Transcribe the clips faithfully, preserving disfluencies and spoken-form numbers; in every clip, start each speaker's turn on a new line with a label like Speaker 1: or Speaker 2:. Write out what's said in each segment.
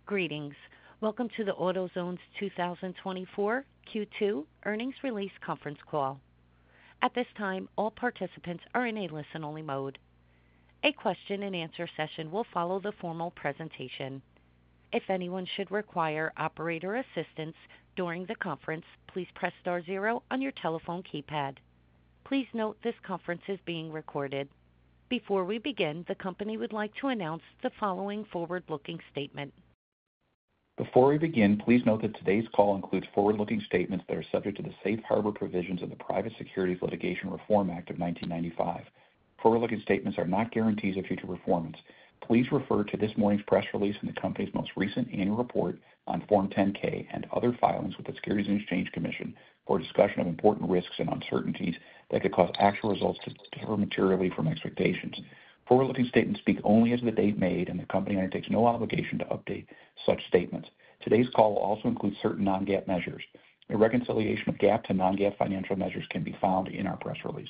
Speaker 1: Greetings. Welcome to the AutoZone's two thousand twenty-four Q two earnings release conference call. At this time, all participants are in a listen-only mode. A question and answer session will follow the formal presentation. If anyone should require operator assistance during the conference, please press star zero on your telephone keypad. Please note this conference is being recorded. Before we begin, the company would like to announce the following forward-looking statement.
Speaker 2: Before we begin, please note that today's call includes forward-looking statements that are subject to the safe harbor provisions of the Private Securities Litigation Reform Act of nineteen ninety-five. Forward-looking statements are not guarantees of future performance. Please refer to this morning's press release and the company's most recent annual report on Form ten K and other filings with the Securities and Exchange Commission for a discussion of important risks and uncertainties that could cause actual results to differ materially from expectations. Forward-looking statements speak only as of the date made, and the company undertakes no obligation to update such statements. Today's call will also include certain non-GAAP measures. A reconciliation of GAAP to non-GAAP financial measures can be found in our press release.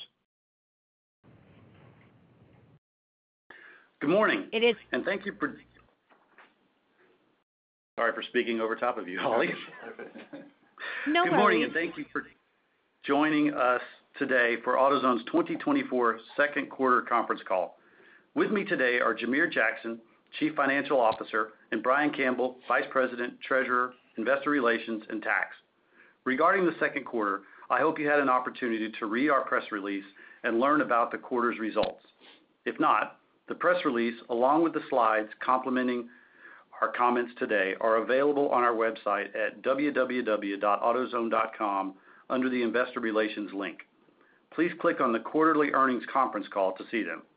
Speaker 3: Good morning.
Speaker 1: It is.
Speaker 3: And thank you for... Sorry for speaking over top of you, Holly.
Speaker 1: No
Speaker 3: Good
Speaker 1: worries.
Speaker 3: morning, and thank you for joining us today for AutoZone's twenty twenty-four second quarter conference call. With me today are Jamere Jackson, Chief Financial Officer, and Brian Campbell, Vice President, Treasurer, Investor Relations, and Tax. Regarding the second quarter, I hope you had an opportunity to read our press release and learn about the quarter's results. If not, the press release, along with the slides complementing our comments today, are available on our website at w w w dot autozone dot com under the Investor Relations link. Please click on the quarterly earnings conference call to see them.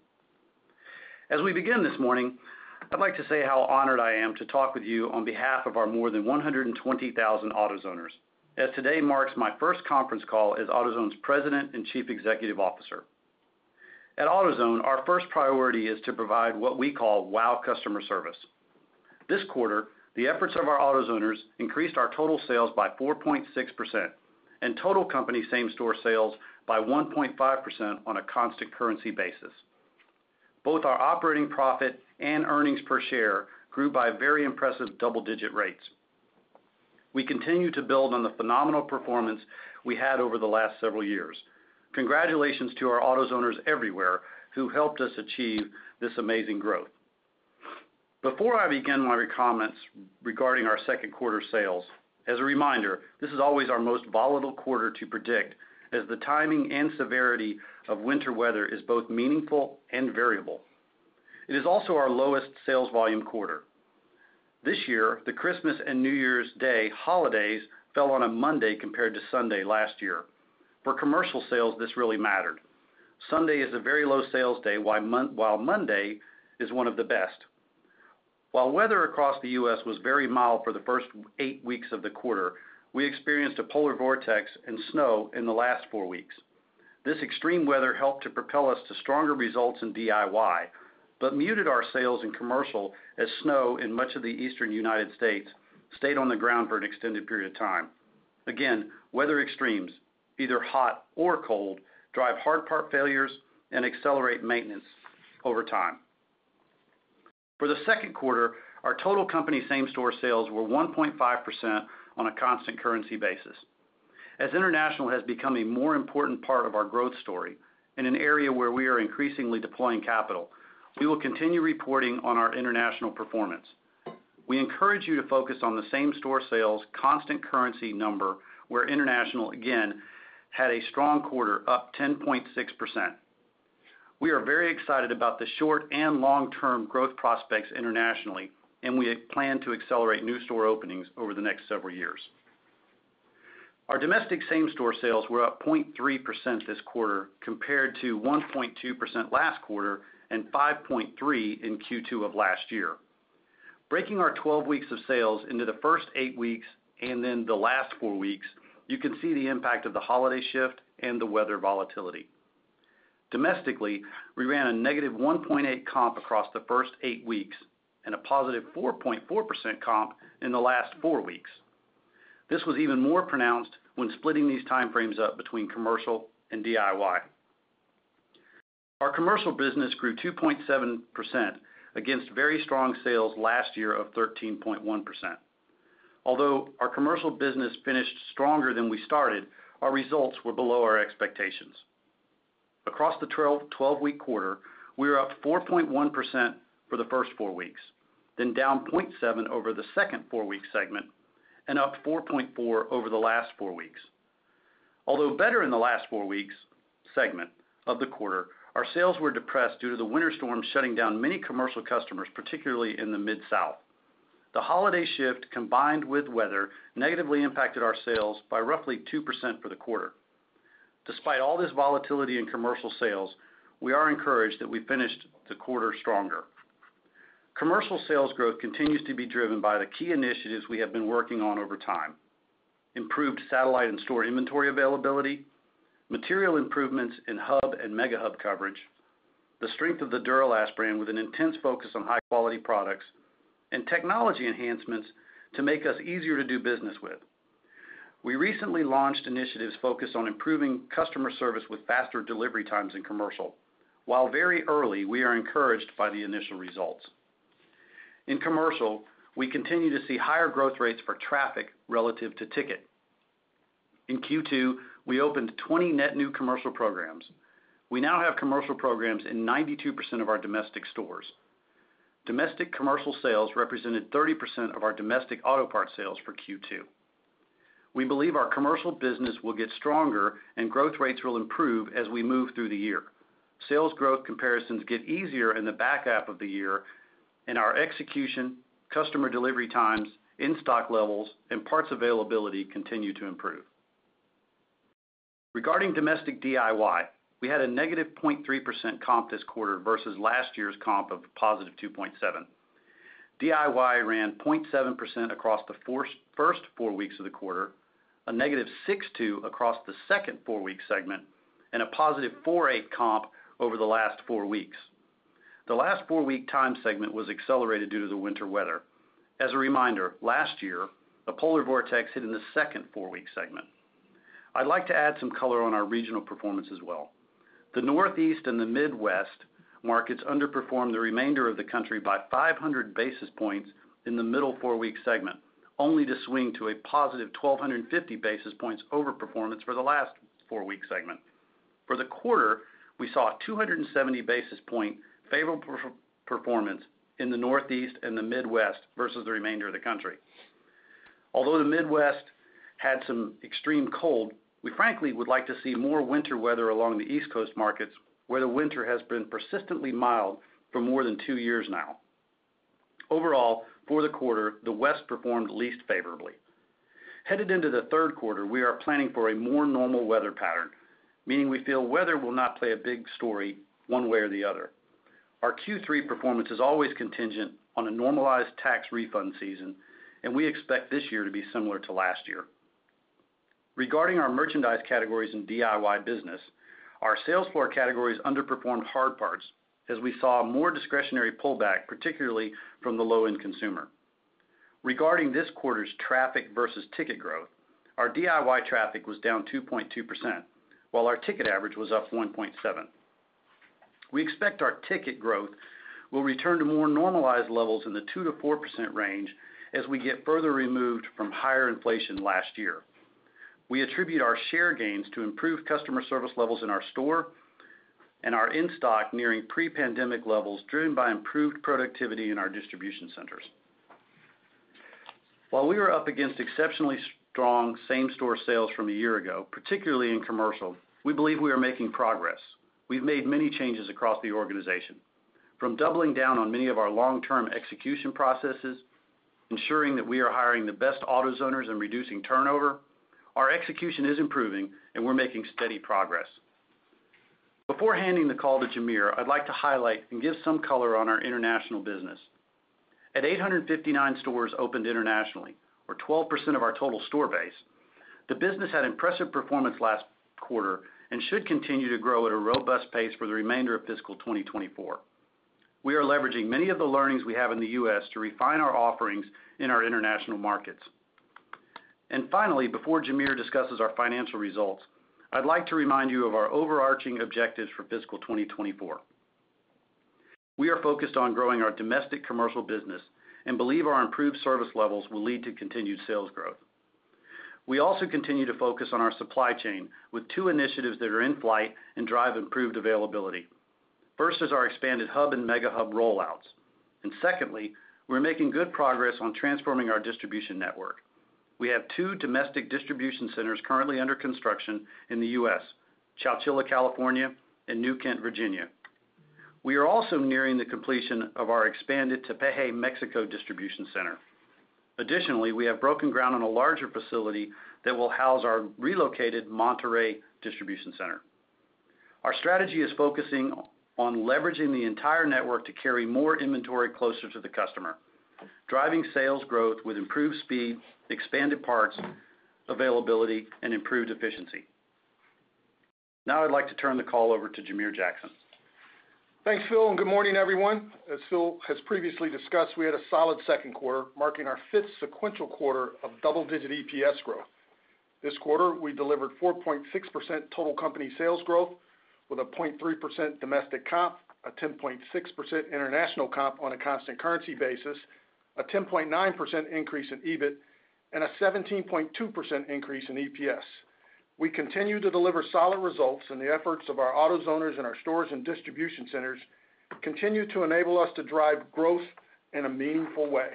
Speaker 3: As we begin this morning, I'd like to say how honored I am to talk with you on behalf of our more than one hundred twenty thousand AutoZoners, as today marks my first conference call as AutoZone's President and Chief Executive Officer. At AutoZone, our first priority is to provide what we call wow customer service. This quarter, the efforts of our AutoZoners increased our total sales by four point six percent and total company same-store sales by one point five percent on a constant currency basis. Both our operating profit and earnings per share grew by very impressive double-digit rates. We continue to build on the phenomenal performance we had over the last several years. Congratulations to our AutoZoners everywhere who helped us achieve this amazing growth. Before I begin my comments regarding our second quarter sales, as a reminder, this is always our most volatile quarter to predict, as the timing and severity of winter weather is both meaningful and variable. It is also our lowest sales volume quarter. This year, the Christmas and New Year's Day holidays fell on a Monday compared to Sunday last year. For commercial sales, this really mattered. Sunday is a very low sales day, while Monday is one of the best. While weather across the U S was very mild for the first eight weeks of the quarter, we experienced a polar vortex and snow in the last four weeks. This extreme weather helped to propel us to stronger results in D I Y, but muted our sales in commercial as snow in much of the eastern United States stayed on the ground for an extended period of time. Again, weather extremes, either hot or cold, drive hard part failures and accelerate maintenance over time. For the second quarter, our total company same-store sales were one point five percent on a constant currency basis. As international has become a more important part of our growth story, in an area where we are increasingly deploying capital, we will continue reporting on our international performance. We encourage you to focus on the same-store sales constant currency number, where international, again, had a strong quarter, up ten point six percent. We are very excited about the short and long-term growth prospects internationally, and we plan to accelerate new store openings over the next several years. Our domestic same-store sales were up zero point three percent this quarter compared to one point two percent last quarter and five point three percent in Q two of last year. Breaking our twelve weeks of sales into the first eight weeks and then the last four weeks, you can see the impact of the holiday shift and the weather volatility. Domestically, we ran a negative one point eight comp across the first eight weeks and a positive four point four percent comp in the last four weeks. This was even more pronounced when splitting these time frames up between commercial and D I Y. Our commercial business grew two point seven percent, against very strong sales last year of thirteen point one percent. Although our commercial business finished stronger than we started, our results were below our expectations. Across the twelve-week quarter, we were up four point one percent for the first four weeks, then down zero point seven over the second four-week segment, and up four point four over the last four weeks. Although better in the last four weeks segment of the quarter, our sales were depressed due to the winter storm shutting down many commercial customers, particularly in the Mid-South. The holiday shift, combined with weather, negatively impacted our sales by roughly two percent for the quarter. Despite all this volatility in commercial sales, we are encouraged that we finished the quarter stronger. Commercial sales growth continues to be driven by the key initiatives we have been working on over time: improved satellite and store inventory availability, material improvements in hub and mega hub coverage, the strength of the Duralast brand with an intense focus on high-quality products, and technology enhancements to make us easier to do business with. We recently launched initiatives focused on improving customer service with faster delivery times in commercial. While very early, we are encouraged by the initial results. In commercial, we continue to see higher growth rates for traffic relative to ticket. In Q two, we opened twenty net new commercial programs. We now have commercial programs in ninety-two percent of our domestic stores. Domestic commercial sales represented thirty percent of our domestic auto parts sales for Q two. We believe our commercial business will get stronger and growth rates will improve as we move through the year. Sales growth comparisons get easier in the back half of the year, and our execution, customer delivery times, in-stock levels, and parts availability continue to improve. Regarding domestic D I Y, we had a negative zero point three percent comp this quarter versus last year's comp of positive two point seven. D I Y ran zero point seven percent across the first four weeks of the quarter, a negative six point two across the second four-week segment, and a positive four point eight comp over the last four weeks. The last four-week time segment was accelerated due to the winter weather. As a reminder, last year, a polar vortex hit in the second four-week segment. I'd like to add some color on our regional performance as well. The Northeast and the Midwest markets underperformed the remainder of the country by five hundred basis points in the middle four-week segment, only to swing to a positive one thousand two hundred fifty basis points overperformance for the last four-week segment. For the quarter, we saw a two hundred seventy basis point favorable performance in the Northeast and the Midwest versus the remainder of the country. Although the Midwest had some extreme cold, we frankly would like to see more winter weather along the East Coast markets, where the winter has been persistently mild for more than two years now. Overall, for the quarter, the West performed least favorably. Headed into the third quarter, we are planning for a more normal weather pattern, meaning we feel weather will not play a big story one way or the other. Our Q three performance is always contingent on a normalized tax refund season, and we expect this year to be similar to last year. Regarding our merchandise categories in D I Y business, our sales floor categories underperformed hard parts as we saw more discretionary pullback, particularly from the low-end consumer. Regarding this quarter's traffic versus ticket growth, our D I Y traffic was down two point two percent, while our ticket average was up one point seven. We expect our ticket growth will return to more normalized levels in the two to four percent range as we get further removed from higher inflation last year. We attribute our share gains to improved customer service levels in our store and our in-stock nearing pre-pandemic levels driven by improved productivity in our distribution centers. While we were up against exceptionally strong same-store sales from a year ago, particularly in commercial, we believe we are making progress. We've made many changes across the organization, from doubling down on many of our long-term execution processes, ensuring that we are hiring the best AutoZoners and reducing turnover. Our execution is improving, and we're making steady progress. Before handing the call to Jamere, I'd like to highlight and give some color on our international business. At eight hundred fifty-nine stores opened internationally, or twelve percent of our total store base, the business had impressive performance last quarter and should continue to grow at a robust pace for the remainder of fiscal twenty twenty-four. We are leveraging many of the learnings we have in the U S to refine our offerings in our international markets. And finally, before Jamere discusses our financial results, I'd like to remind you of our overarching objectives for fiscal twenty twenty-four. We are focused on growing our domestic commercial business and believe our improved service levels will lead to continued sales growth. We also continue to focus on our supply chain with two initiatives that are in flight and drive improved availability. First is our expanded hub and mega hub rollouts. And secondly, we're making good progress on transforming our distribution network. We have two domestic distribution centers currently under construction in the U S, Chowchilla, California, and New Kent, Virginia. We are also nearing the completion of our expanded Tepeji, Mexico distribution center. Additionally, we have broken ground on a larger facility that will house our relocated Monterrey distribution center. Our strategy is focusing on leveraging the entire network to carry more inventory closer to the customer, driving sales growth with improved speed, expanded parts availability, and improved efficiency. Now I'd like to turn the call over to Jamere Jackson.
Speaker 4: Thanks, Phil, and good morning, everyone. As Phil has previously discussed, we had a solid second quarter, marking our fifth sequential quarter of double-digit E P S growth. This quarter, we delivered four point six percent total company sales growth with a zero point three percent domestic comp, a ten point six percent international comp on a constant currency basis, a ten point nine percent increase in E B I T, and a seventeen point two percent increase in E P S. We continue to deliver solid results, and the efforts of our AutoZoners in our stores and distribution centers continue to enable us to drive growth in a meaningful way.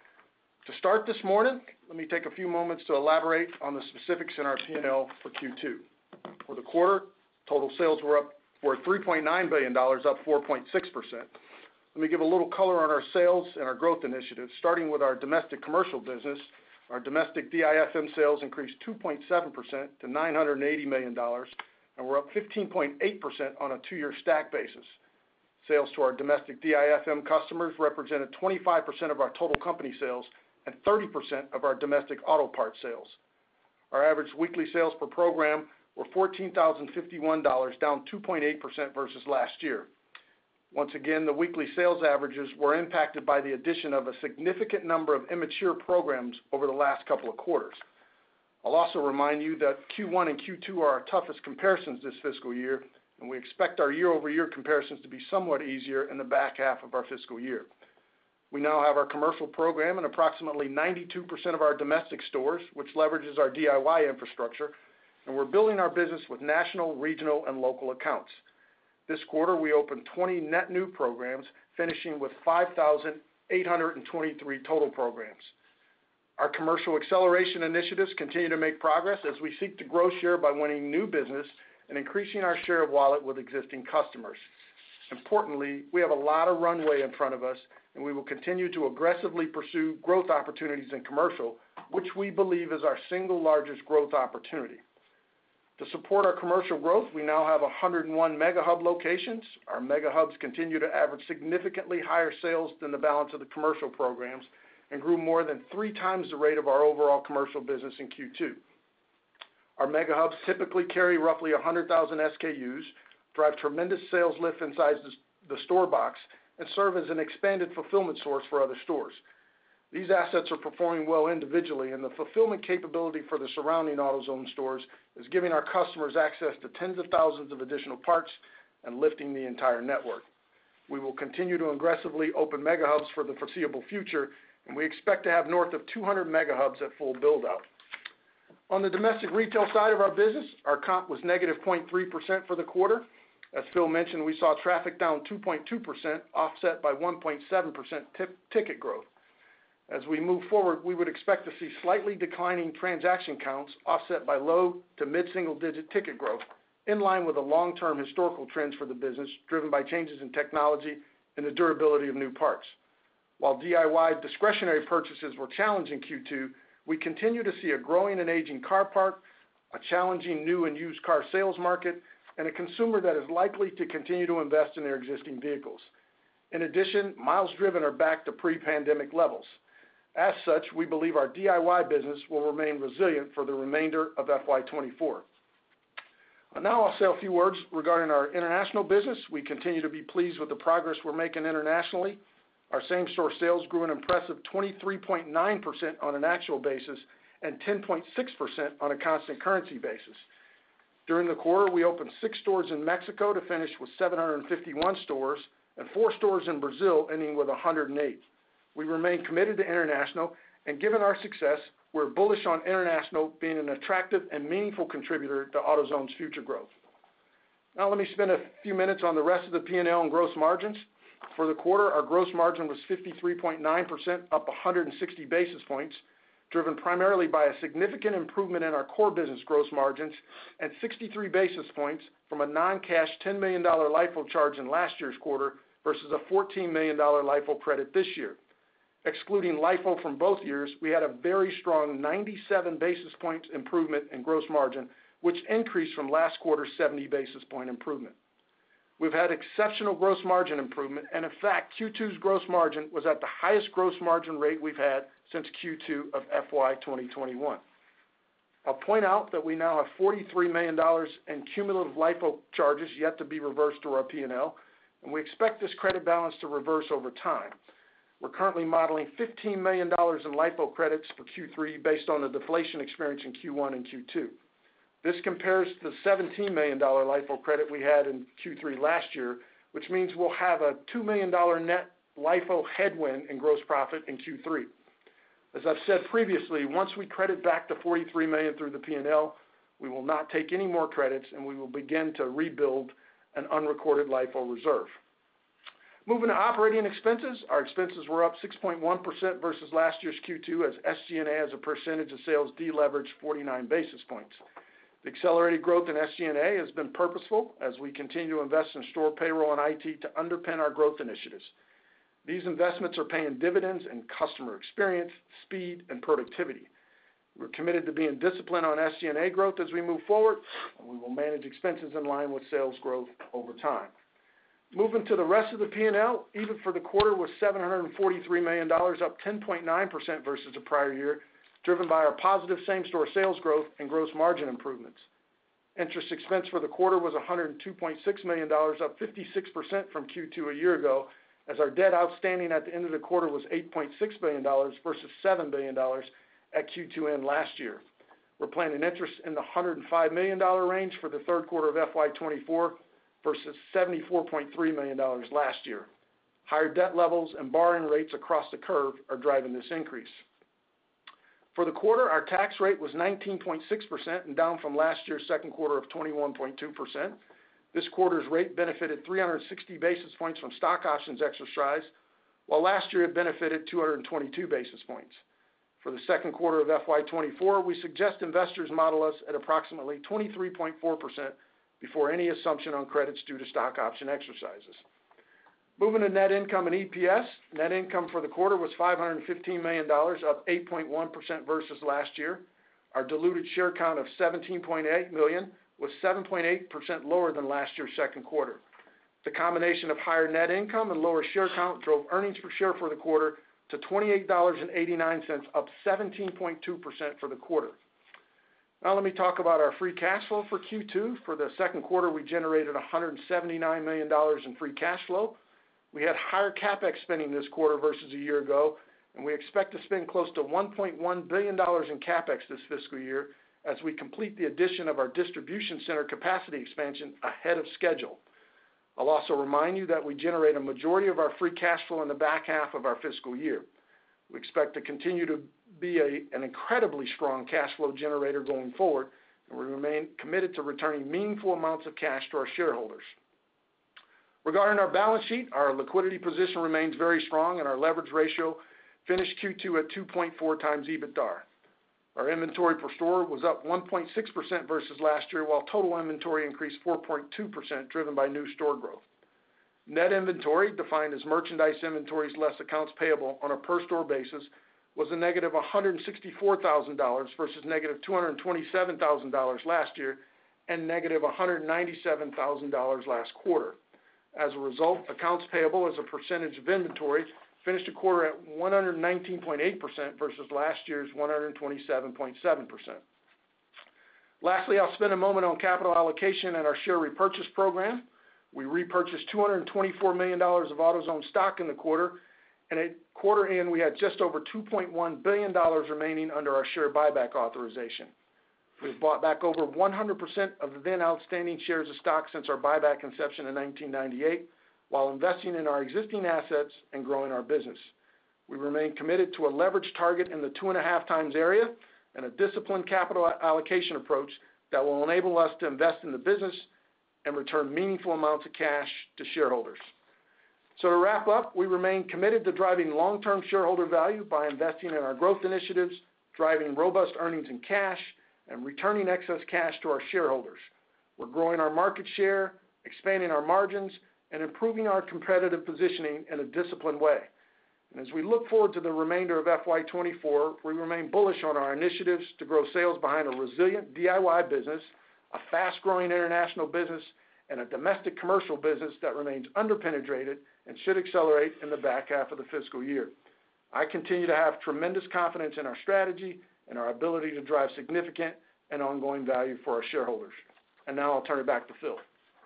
Speaker 4: To start this morning, let me take a few moments to elaborate on the specifics in our P and L for Q two. For the quarter, total sales were up were three point nine billion dollars, up four point six percent. Let me give a little color on our sales and our growth initiatives, starting with our domestic commercial business. Our domestic D I F M sales increased two point seven percent to nine hundred eighty million dollars, and we're up fifteen point eight percent on a two-year stack basis. Sales to our domestic D I F M customers represented twenty-five percent of our total company sales and thirty percent of our domestic auto parts sales. Our average weekly sales per program were fourteen thousand fifty-one dollars, down two point eight percent versus last year. Once again, the weekly sales averages were impacted by the addition of a significant number of immature programs over the last couple of quarters. I'll also remind you that Q one and Q two are our toughest comparisons this fiscal year, and we expect our year-over-year comparisons to be somewhat easier in the back half of our fiscal year. We now have our commercial program in approximately ninety-two percent of our domestic stores, which leverages our D I Y infrastructure, and we're building our business with national, regional, and local accounts. This quarter, we opened twenty net new programs, finishing with five thousand eight hundred twenty-three total programs. Our commercial acceleration initiatives continue to make progress as we seek to grow share by winning new business and increasing our share of wallet with existing customers. Importantly, we have a lot of runway in front of us, and we will continue to aggressively pursue growth opportunities in commercial, which we believe is our single largest growth opportunity. To support our commercial growth, we now have one hundred one Mega Hub locations. Our Mega Hubs continue to average significantly higher sales than the balance of the commercial programs and grew more than three times the rate of our overall commercial business in Q two. Our Mega Hubs typically carry roughly one hundred thousand S K Us, drive tremendous sales lift inside the store box, and serve as an expanded fulfillment source for other stores. These assets are performing well individually, and the fulfillment capability for the surrounding AutoZone stores is giving our customers access to tens of thousands of additional parts and lifting the entire network. We will continue to aggressively open Mega Hubs for the foreseeable future, and we expect to have north of two hundred Mega Hubs at full build-out. On the domestic retail side of our business, our comp was negative zero point three percent for the quarter. As Phil mentioned, we saw traffic down two point two percent, offset by one point seven percent t- ticket growth. As we move forward, we would expect to see slightly declining transaction counts offset by low to mid-single digit ticket growth, in line with the long-term historical trends for the business, driven by changes in technology and the durability of new parts. While D I Y discretionary purchases were challenged in Q two, we continue to see a growing and aging car park, a challenging new and used car sales market, and a consumer that is likely to continue to invest in their existing vehicles. In addition, miles driven are back to pre-pandemic levels. As such, we believe our D I Y business will remain resilient for the remainder of F Y twenty-four. Now I'll say a few words regarding our international business. We continue to be pleased with the progress we're making internationally. Our same-store sales grew an impressive twenty-three point nine percent on an actual basis and ten point six percent on a constant currency basis. During the quarter, we opened six stores in Mexico to finish with seven hundred fifty-one stores, and four stores in Brazil, ending with one hundred eight. We remain committed to international, and given our success, we're bullish on international being an attractive and meaningful contributor to AutoZone's future growth. Now let me spend a few minutes on the rest of the P and L and gross margins. For the quarter, our gross margin was fifty-three point nine percent, up one hundred sixty basis points, driven primarily by a significant improvement in our core business gross margins and sixty-three basis points from a non-cash ten million dollars LIFO charge in last year's quarter versus a fourteen million dollars LIFO credit this year. Excluding LIFO from both years, we had a very strong ninety-seven basis points improvement in gross margin, which increased from last quarter's seventy basis point improvement. We've had exceptional gross margin improvement, and in fact, Q two's gross margin was at the highest gross margin rate we've had since Q two of F Y twenty twenty-one. I'll point out that we now have forty-three million dollars in cumulative LIFO charges yet to be reversed to our P and L, and we expect this credit balance to reverse over time. We're currently modeling fifteen million dollars in LIFO credits for Q three based on the deflation experience in Q one and Q two. This compares to the seventeen million dollars LIFO credit we had in Q three last year, which means we'll have a two million dollars net LIFO headwind in gross profit in Q three. As I've said previously, once we credit back to forty-three million dollars through the P and L, we will not take any more credits, and we will begin to rebuild an unrecorded LIFO reserve. Moving to operating expenses, our expenses were up six point one percent versus last year's Q two as S G and A as a percentage of sales deleveraged forty-nine basis points. The accelerated growth in S G and A has been purposeful as we continue to invest in store payroll and I T to underpin our growth initiatives. These investments are paying dividends in customer experience, speed, and productivity. We're committed to being disciplined on S G and A growth as we move forward, and we will manage expenses in line with sales growth over time. Moving to the rest of the P and L, E B I T for the quarter was seven hundred forty-three million dollars, up ten point nine percent versus the prior year, driven by our positive same-store sales growth and gross margin improvements. Interest expense for the quarter was one hundred two point six million dollars, up fifty-six percent from Q two a year ago, as our debt outstanding at the end of the quarter was eight point six billion dollars versus seven billion dollars at Q two end last year. We're planning interest in the one hundred five million dollars range for the third quarter of F Y twenty-four versus seventy-four point three million dollars last year. Higher debt levels and borrowing rates across the curve are driving this increase. For the quarter, our tax rate was nineteen point six percent and down from last year's second quarter of twenty-one point two percent. This quarter's rate benefited three hundred sixty basis points from stock options exercised, while last year it benefited two hundred twenty-two basis points. For the second quarter of F Y twenty-four, we suggest investors model us at approximately twenty-three point four percent before any assumption on credits due to stock option exercises. Moving to net income and E P S, net income for the quarter was five hundred fifteen million dollars, up eight point one percent versus last year. Our diluted share count of seventeen point eight million was seven point eight percent lower than last year's second quarter. The combination of higher net income and lower share count drove earnings per share for the quarter to twenty-eight dollars and eighty-nine cents, up seventeen point two percent for the quarter. Now let me talk about our free cash flow for Q two. For the second quarter, we generated one hundred seventy-nine million dollars in free cash flow. We had higher CapEx spending this quarter versus a year ago, and we expect to spend close to one point one billion dollars in CapEx this fiscal year as we complete the addition of our distribution center capacity expansion ahead of schedule. I'll also remind you that we generate a majority of our free cash flow in the back half of our fiscal year. We expect to continue to be a, an incredibly strong cash flow generator going forward, and we remain committed to returning meaningful amounts of cash to our shareholders. Regarding our balance sheet, our liquidity position remains very strong, and our leverage ratio finished Q two at two point four times EBITDA. Our inventory per store was up one point six percent versus last year, while total inventory increased four point two percent, driven by new store growth. Net inventory, defined as merchandise inventories less accounts payable on a per-store basis, was a negative one hundred sixty-four thousand dollars versus negative two hundred twenty-seven thousand dollars last year and negative one hundred ninety-seven thousand dollars last quarter. As a result, accounts payable as a percentage of inventory finished the quarter at one hundred nineteen point eight percent versus last year's one hundred twenty-seven point seven percent. Lastly, I'll spend a moment on capital allocation and our share repurchase program. We repurchased two hundred twenty-four million dollars of AutoZone stock in the quarter, and at quarter end, we had just over two point one billion dollars remaining under our share buyback authorization. We've bought back over one hundred percent of the then outstanding shares of stock since our buyback inception in nineteen ninety-eight, while investing in our existing assets and growing our business. We remain committed to a leverage target in the two and a half times area and a disciplined capital allocation approach that will enable us to invest in the business and return meaningful amounts of cash to shareholders. So to wrap up, we remain committed to driving long-term shareholder value by investing in our growth initiatives, driving robust earnings and cash, and returning excess cash to our shareholders. We're growing our market share, expanding our margins, and improving our competitive positioning in a disciplined way. And as we look forward to the remainder of F Y twenty-four, we remain bullish on our initiatives to grow sales behind a resilient D I Y business, a fast-growing international business, and a domestic commercial business that remains underpenetrated and should accelerate in the back half of the fiscal year. I continue to have tremendous confidence in our strategy and our ability to drive significant and ongoing value for our shareholders. And now I'll turn it back to Phil.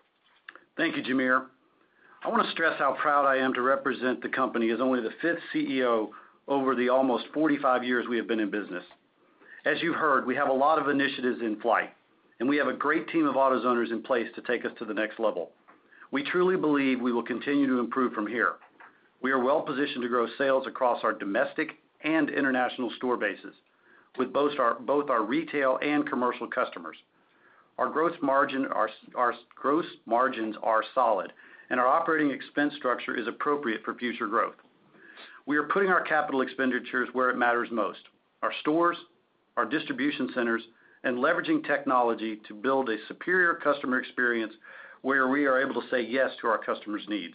Speaker 3: Thank you, Jamere. I want to stress how proud I am to represent the company as only the fifth C E O over the almost forty-five years we have been in business. As you've heard, we have a lot of initiatives in flight, and we have a great team of AutoZoners in place to take us to the next level. We truly believe we will continue to improve from here. We are well positioned to grow sales across our domestic and international store bases with both our, both our retail and commercial customers. Our gross margin, our, our gross margins are solid, and our operating expense structure is appropriate for future growth. We are putting our capital expenditures where it matters most, our stores, our distribution centers, and leveraging technology to build a superior customer experience where we are able to say yes to our customers' needs.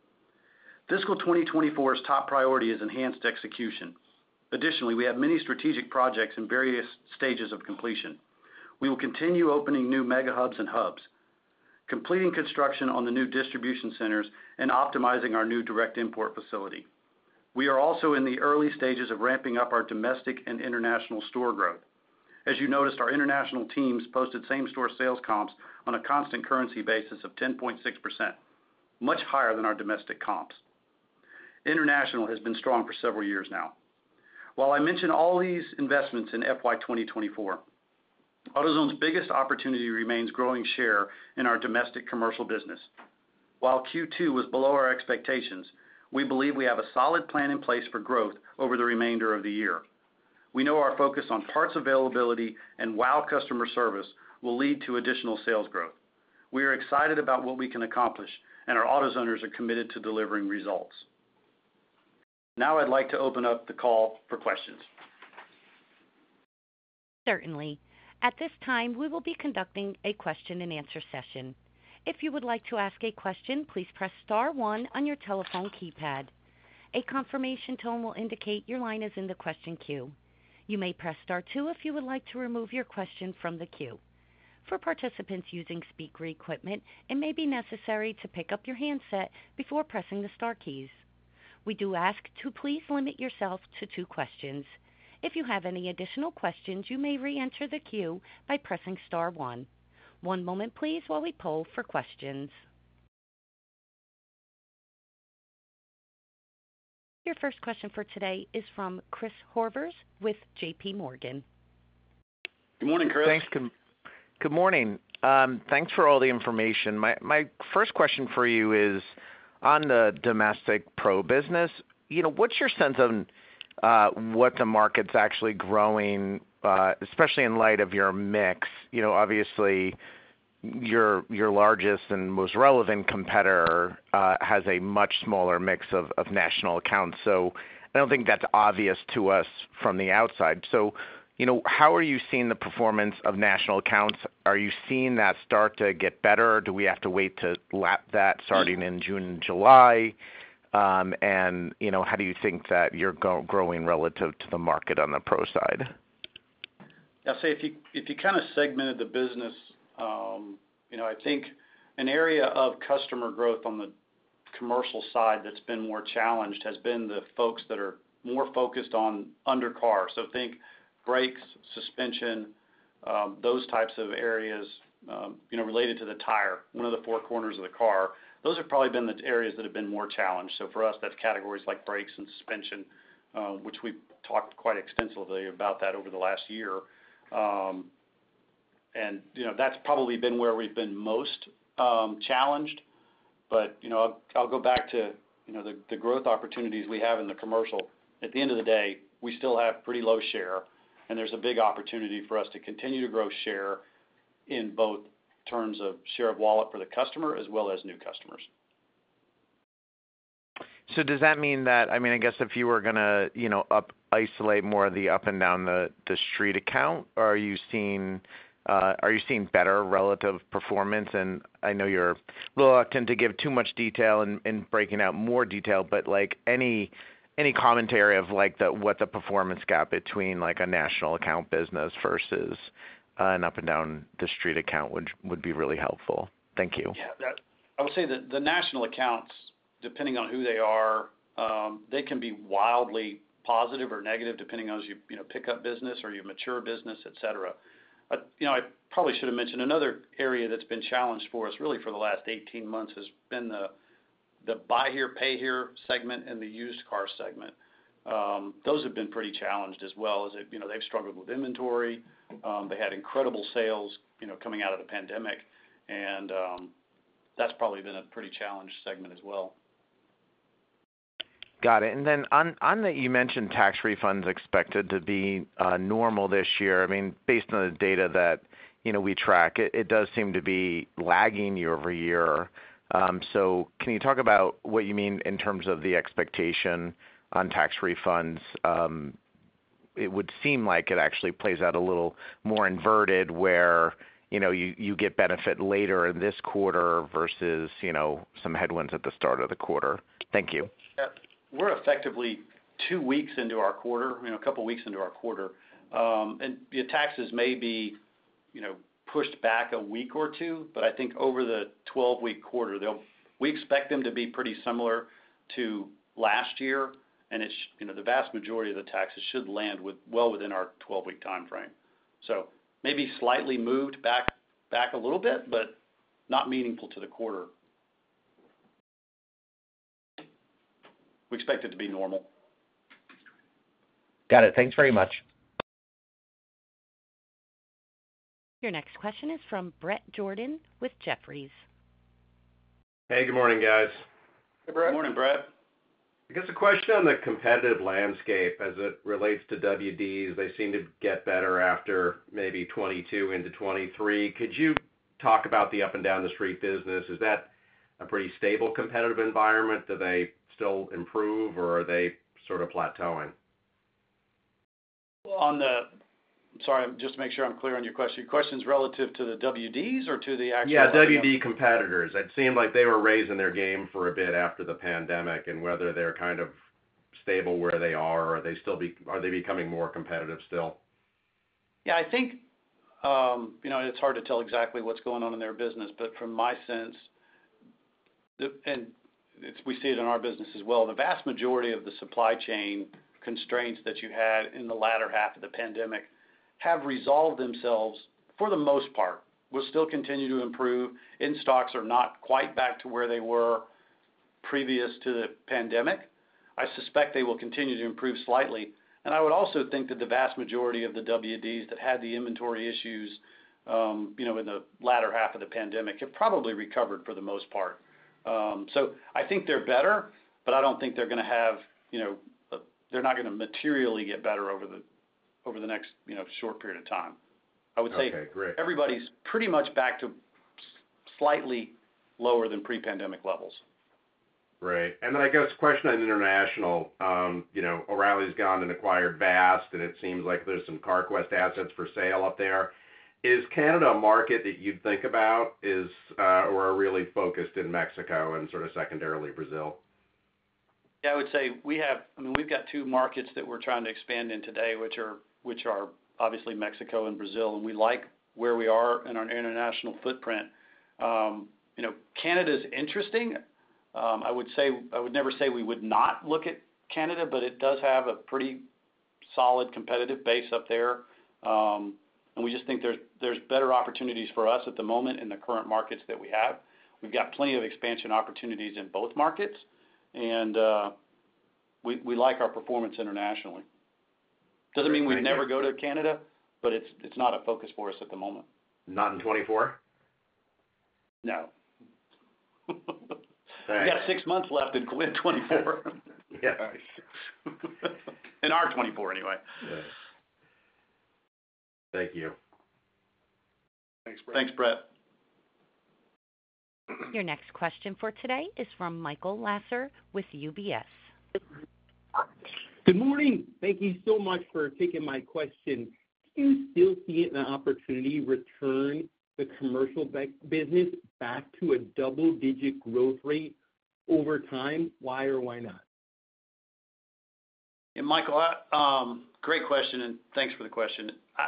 Speaker 3: Fiscal twenty twenty-four's top priority is enhanced execution. Additionally, we have many strategic projects in various stages of completion. We will continue opening new mega hubs and hubs, completing construction on the new distribution centers, and optimizing our new direct import facility. We are also in the early stages of ramping up our domestic and international store growth. As you noticed, our international teams posted same-store sales comps on a constant currency basis of ten point six percent, much higher than our domestic comps. International has been strong for several years now. While I mention all these investments in F Y twenty twenty-four, AutoZone's biggest opportunity remains growing share in our domestic commercial business. While Q two was below our expectations, we believe we have a solid plan in place for growth over the remainder of the year. We know our focus on parts availability and wow customer service will lead to additional sales growth. We are excited about what we can accomplish, and our AutoZoners are committed to delivering results. Now I'd like to open up the call for questions.
Speaker 1: Certainly. At this time, we will be conducting a question and answer session. If you would like to ask a question, please press star one on your telephone keypad. A confirmation tone will indicate your line is in the question queue. You may press star two if you would like to remove your question from the queue. For participants using speaker equipment, it may be necessary to pick up your handset before pressing the star keys. We do ask to please limit yourself to two questions. If you have any additional questions, you may re-enter the queue by pressing star one. One moment, please, while we poll for questions. Your first question for today is from Chris Horvers with J P Morgan.
Speaker 3: Good morning, Chris.
Speaker 5: Thanks. Good, good morning. Um, thanks for all the information. My, my first question for you is on the domestic pro business. You know, what's your sense of uh, what the market's actually growing, uh, especially in light of your mix? You know, obviously, your your largest and most relevant competitor uh, has a much smaller mix of, of national accounts. So I don't think that's obvious to us from the outside. So, you know, how are you seeing the performance of national accounts? Are you seeing that start to get better? Or do we have to wait to lap that starting in June and July? Um, and, you know, how do you think that you're go- growing relative to the market on the pro side?
Speaker 3: I'll say if you, if you kind of segmented the business, Um, you know, I think an area of customer growth on the commercial side that's been more challenged has been the folks that are more focused on undercar. So think brakes, suspension, um, those types of areas, um, you know, related to the tire, one of the four corners of the car. Those have probably been the areas that have been more challenged. So for us, that's categories like brakes and suspension, uh, which we've talked quite extensively about that over the last year. Um, And, you know, that's probably been where we've been most um, challenged. But, you know, I'll, I'll go back to, you know, the, the growth opportunities we have in the commercial. At the end of the day, we still have pretty low share, and there's a big opportunity for us to continue to grow share in both terms of share of wallet for the customer as well as new customers.
Speaker 5: So does that mean that, I mean, I guess if you were going to, you know, up isolate more of the up and down the, the street account, are you seeing uh, are you seeing better relative performance? And I know you're reluctant to give too much detail and, and breaking out more detail, but like any any commentary of like the what the performance gap between like a national account business versus uh, an up and down the street account would would be really helpful. Thank you.
Speaker 3: Yeah, that, I would say that the national accounts, depending on who they are, um, they can be wildly positive or negative depending on as you you know pick up business or you mature business, et cetera. I, you know, I probably should have mentioned another area that's been challenged for us really for the last eighteen months has been the the buy here, pay here segment and the used car segment. Um, those have been pretty challenged as well as it, you know, they've struggled with inventory. Um, they had incredible sales, you know, coming out of the pandemic, and um, that's probably been a pretty challenged segment as well.
Speaker 5: Got it. And then on on that, you mentioned tax refunds expected to be uh, normal this year. I mean, based on the data that, you know, we track, it, it does seem to be lagging year over year. Um, so can you talk about what you mean in terms of the expectation on tax refunds? Um, it would seem like it actually plays out a little more inverted where, you know, you, you get benefit later in this quarter versus, you know, some headwinds at the start of the quarter. Thank you.
Speaker 3: Yeah. We're effectively two weeks into our quarter, you know, a couple weeks into our quarter, um, and the taxes may be, you know, pushed back a week or two, but I think over the twelve-week quarter, they'll we expect them to be pretty similar to last year, and it's you know the vast majority of the taxes should land with well within our twelve-week time frame. So maybe slightly moved back back a little bit, but not meaningful to the quarter. We expect it to be normal.
Speaker 6: Got it. Thanks very much.
Speaker 1: Your next question is from Bret Jordan with Jefferies.
Speaker 7: Hey, good morning, guys.
Speaker 4: Hey, Brett.
Speaker 3: Good morning, Brett.
Speaker 7: I guess a question on the competitive landscape as it relates to W Ds. They seem to get better after maybe twenty-two into twenty-three. Could you talk about the up and down the street business? Is that a pretty stable competitive environment? Do they still improve, or are they sort of plateauing?
Speaker 3: On the, sorry, just to make sure I'm clear on your question. Your question's relative to the W Ds or to the actual?
Speaker 7: Yeah, W D competitors. It seemed like they were raising their game for a bit after the pandemic, and whether they're kind of stable where they are, or are they still be, are they becoming more competitive still?
Speaker 3: Yeah, I think, um, you know, it's hard to tell exactly what's going on in their business, but from my sense, the, and It's, we see it in our business as well. The vast majority of the supply chain constraints that you had in the latter half of the pandemic have resolved themselves for the most part. We'll still continue to improve. In-stocks are not quite back to where they were previous to the pandemic. I suspect they will continue to improve slightly. And I would also think that the vast majority of the W Ds that had the inventory issues, um, you know, in the latter half of the pandemic have probably recovered for the most part. Um, so I think they're better, but I don't think they're going to have, you know, uh, they're not going to materially get better over the over the next, you know, short period of time. I would say
Speaker 7: okay, great.
Speaker 3: Everybody's pretty much back to slightly lower than pre-pandemic levels.
Speaker 7: Right. And then I guess question on international, um, you know, O'Reilly's gone and acquired Vast, and it seems like there's some CarQuest assets for sale up there. Is Canada a market that you'd think about, is uh, or are really focused in Mexico and sort of secondarily Brazil?
Speaker 3: Yeah, I would say we have. I mean, we've got two markets that we're trying to expand in today, which are which are obviously Mexico and Brazil, and we like where we are in our international footprint. Um, you know, Canada's interesting. Um, I would say I would never say we would not look at Canada, but it does have a pretty solid competitive base up there. Um, And we just think there's there's better opportunities for us at the moment in the current markets that we have. We've got plenty of expansion opportunities in both markets, and uh, we we like our performance internationally. Doesn't mean we'd never go to Canada, but it's it's not a focus for us at the moment.
Speaker 7: Not in twenty-four?
Speaker 3: No. We got six months left in twenty-four.
Speaker 7: Yeah.
Speaker 3: In our twenty-four, anyway.
Speaker 7: Yeah. Thank you.
Speaker 4: Thanks, Brett.
Speaker 3: Thanks, Brett.
Speaker 1: Your next question for today is from Michael Lasser with U B S.
Speaker 6: Good morning. Thank you so much for taking my question. Do you still see an opportunity to return the commercial business back to a double-digit growth rate over time? Why or why not?
Speaker 3: And Michael, I, um, great question, and thanks for the question. I,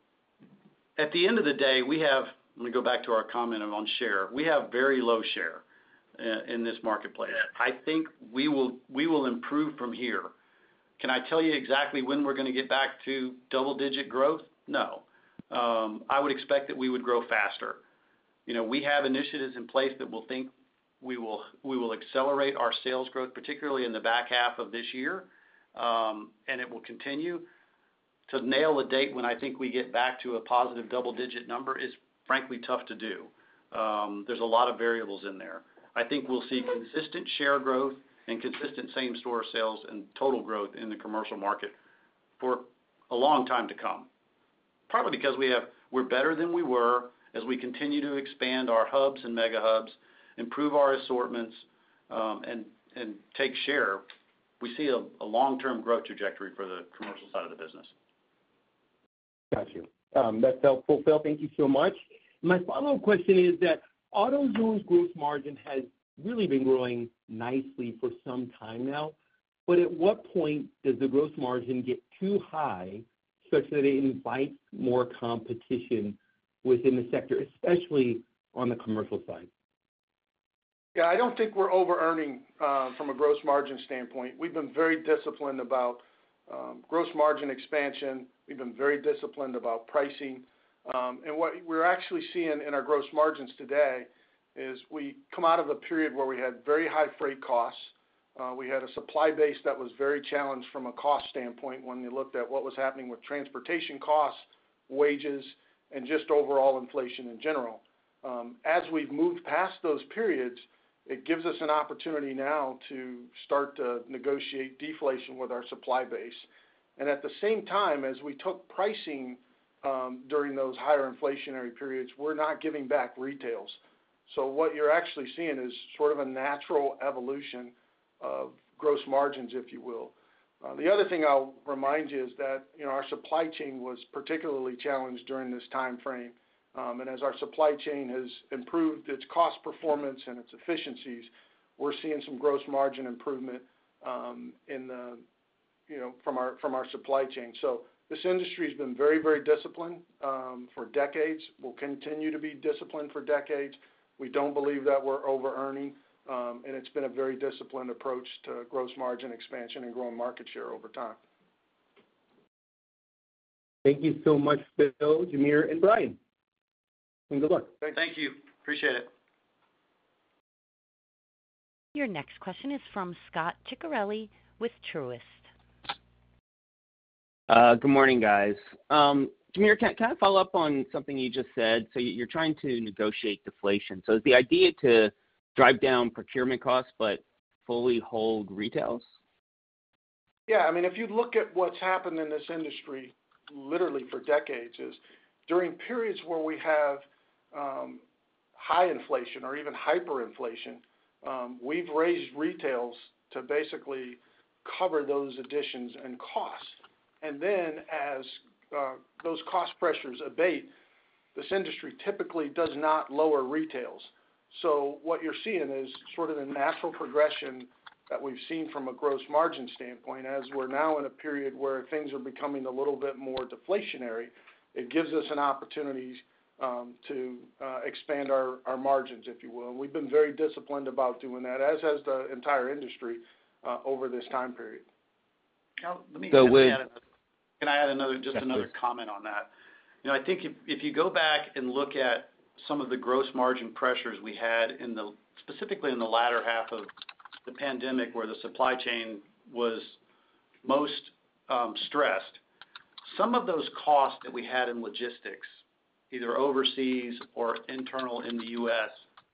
Speaker 3: at the end of the day, we have, let me go back to our comment on share. We have very low share in, in this marketplace. I think we will we will improve from here. Can I tell you exactly when we're going to get back to double-digit growth? No. Um, I would expect that we would grow faster. You know, we have initiatives in place that will think we will we will accelerate our sales growth, particularly in the back half of this year, um, and it will continue. To nail a date when I think we get back to a positive double-digit number is frankly tough to do. Um, there's a lot of variables in there. I think we'll see consistent share growth and consistent same-store sales and total growth in the commercial market for a long time to come. Partly because we have we're better than we were as we continue to expand our hubs and mega hubs, improve our assortments, um, and and take share. We see a, a long-term growth trajectory for the commercial side of the business.
Speaker 6: Got you. Um, that's helpful, Phil. Thank you so much. My follow-up question is that AutoZone's gross margin has really been growing nicely for some time now, but at what point does the gross margin get too high such that it invites more competition within the sector, especially on the commercial side?
Speaker 4: Yeah, I don't think we're over-earning uh, from a gross margin standpoint. We've been very disciplined about um, gross margin expansion. We've been very disciplined about pricing. Um, and what we're actually seeing in our gross margins today is we come out of a period where we had very high freight costs. Uh, we had a supply base that was very challenged from a cost standpoint when you looked at what was happening with transportation costs, wages, and just overall inflation in general. Um, as we've moved past those periods, it gives us an opportunity now to start to negotiate deflation with our supply base. And at the same time, as we took pricing um, during those higher inflationary periods, we're not giving back retails. So what you're actually seeing is sort of a natural evolution of gross margins, if you will. Uh, the other thing I'll remind you is that, you know, our supply chain was particularly challenged during this time frame. Um, and as our supply chain has improved its cost performance and its efficiencies, we're seeing some gross margin improvement um, in the, you know, from our from our supply chain. So this industry has been very, very disciplined um, for decades. Will continue to be disciplined for decades. We don't believe that we're over-earning, um, and it's been a very disciplined approach to gross margin expansion and growing market share over time.
Speaker 6: Thank you so much, Phil, Jamere, and Brian. And good luck.
Speaker 3: Thank you. Appreciate it.
Speaker 1: Your next question is from Scot Ciccarelli with Truist.
Speaker 8: Uh, good morning, guys. Um, Jamere, can, can I follow up on something you just said? So you're trying to negotiate deflation. So is the idea to drive down procurement costs but fully hold retails?
Speaker 4: Yeah, I mean, if you look at what's happened in this industry literally for decades is during periods where we have um, high inflation or even hyperinflation, um, we've raised retails to basically cover those additions and costs. And then as uh, those cost pressures abate, this industry typically does not lower retails. So what you're seeing is sort of the natural progression that we've seen from a gross margin standpoint. As we're now in a period where things are becoming a little bit more deflationary, it gives us an opportunity um, to uh, expand our, our margins, if you will. And we've been very disciplined about doing that, as has the entire industry uh, over this time period.
Speaker 3: Now, let me,
Speaker 8: so
Speaker 3: let me
Speaker 8: with,
Speaker 3: add another, can I add another, just
Speaker 8: yes,
Speaker 3: another
Speaker 8: please.
Speaker 3: comment on that? You know, I think if, if you go back and look at some of the gross margin pressures we had in the, specifically in the latter half of the pandemic where the supply chain was most um, stressed, some of those costs that we had in logistics, either overseas or internal in the U S,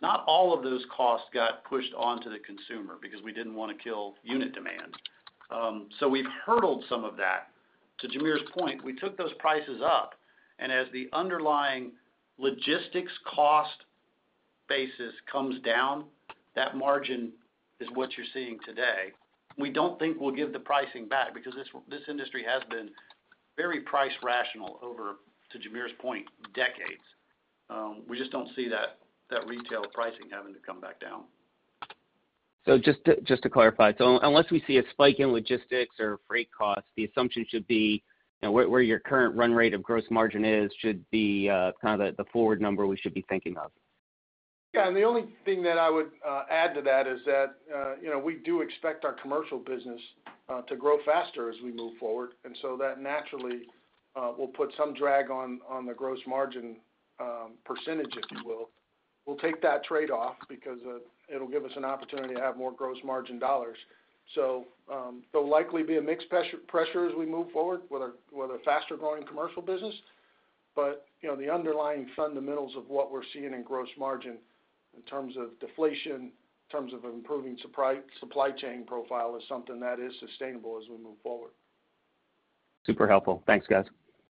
Speaker 3: not all of those costs got pushed onto the consumer because we didn't want to kill unit demand. Um, so we've hurdled some of that. To Jameer's point, we took those prices up, and as the underlying logistics cost basis comes down, that margin is what you're seeing today. We don't think we'll give the pricing back because this this industry has been very price rational over, to Jameer's point, decades. Um, we just don't see that that retail pricing having to come back down.
Speaker 8: So just to, just to clarify, so unless we see a spike in logistics or freight costs, the assumption should be, you know, where, where your current run rate of gross margin is should be uh, kind of the, the forward number we should be thinking of.
Speaker 4: Yeah, and the only thing that I would uh, add to that is that, uh, you know, we do expect our commercial business uh, to grow faster as we move forward, and so that naturally uh, will put some drag on, on the gross margin um, percentage, if you will. We'll take that trade-off because uh, it'll give us an opportunity to have more gross margin dollars. So um, there'll likely be a mixed pressure, pressure as we move forward with a, with a faster-growing commercial business, but, you know, the underlying fundamentals of what we're seeing in gross margin in terms of deflation, in terms of improving supply, supply chain profile is something that is sustainable as we move forward.
Speaker 8: Super helpful. Thanks, guys.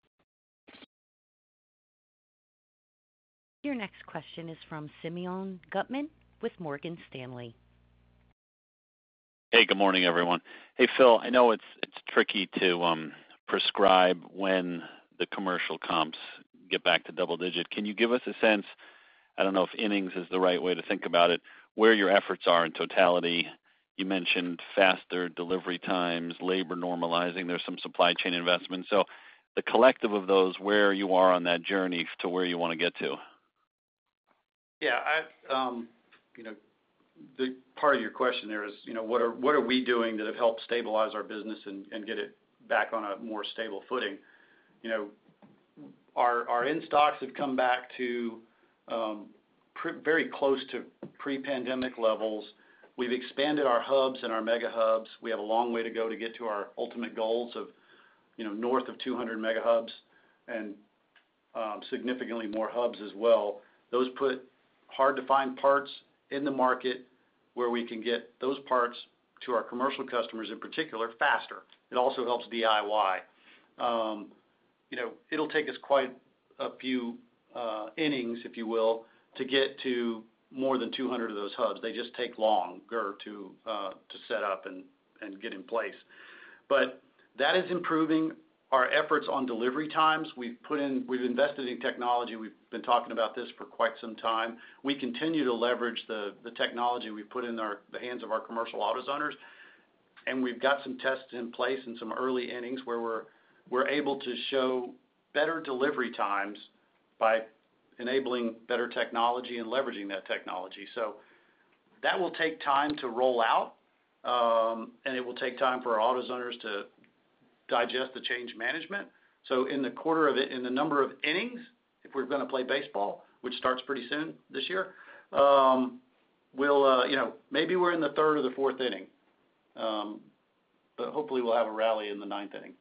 Speaker 1: Your next question is from Simeon Gutman with Morgan Stanley.
Speaker 9: Hey, good morning, everyone. Hey, Phil, I know it's it's tricky to um, prescribe when the commercial comps get back to double digit. Can you give us a sense, I don't know if innings is the right way to think about it, where your efforts are in totality? You mentioned faster delivery times, labor normalizing, there's some supply chain investments. So the collective of those, where you are on that journey to where you want to get to.
Speaker 3: Yeah, I, um, you know, the part of your question there is, you know, what are what are we doing that have helped stabilize our business and, and get it back on a more stable footing? You know, our our in stocks have come back to um, pre- very close to pre-pandemic levels. We've expanded our hubs and our mega hubs. We have a long way to go to get to our ultimate goals of, you know, north of two hundred mega hubs and um, significantly more hubs as well. Those put hard to find parts in the market where we can get those parts to our commercial customers in particular faster. It also helps D I Y. Um, you know, it'll take us quite a few uh, innings, if you will, to get to more than two hundred of those hubs. They just take longer to uh, to set up and, and get in place. But that is improving. Our efforts on delivery times, we've put in, we've invested in technology. We've been talking about this for quite some time. We continue to leverage the, the technology we've put in our, the hands of our commercial AutoZoners, and we've got some tests in place and some early innings where we're we're able to show better delivery times by enabling better technology and leveraging that technology. So that will take time to roll out, um, and it will take time for our AutoZoners to digest the change management. So in the quarter of it, in the number of innings, if we're going to play baseball, which starts pretty soon this year, um, we'll, uh, you know, maybe we're in the third or the fourth inning, um, but hopefully we'll have a rally in the ninth inning.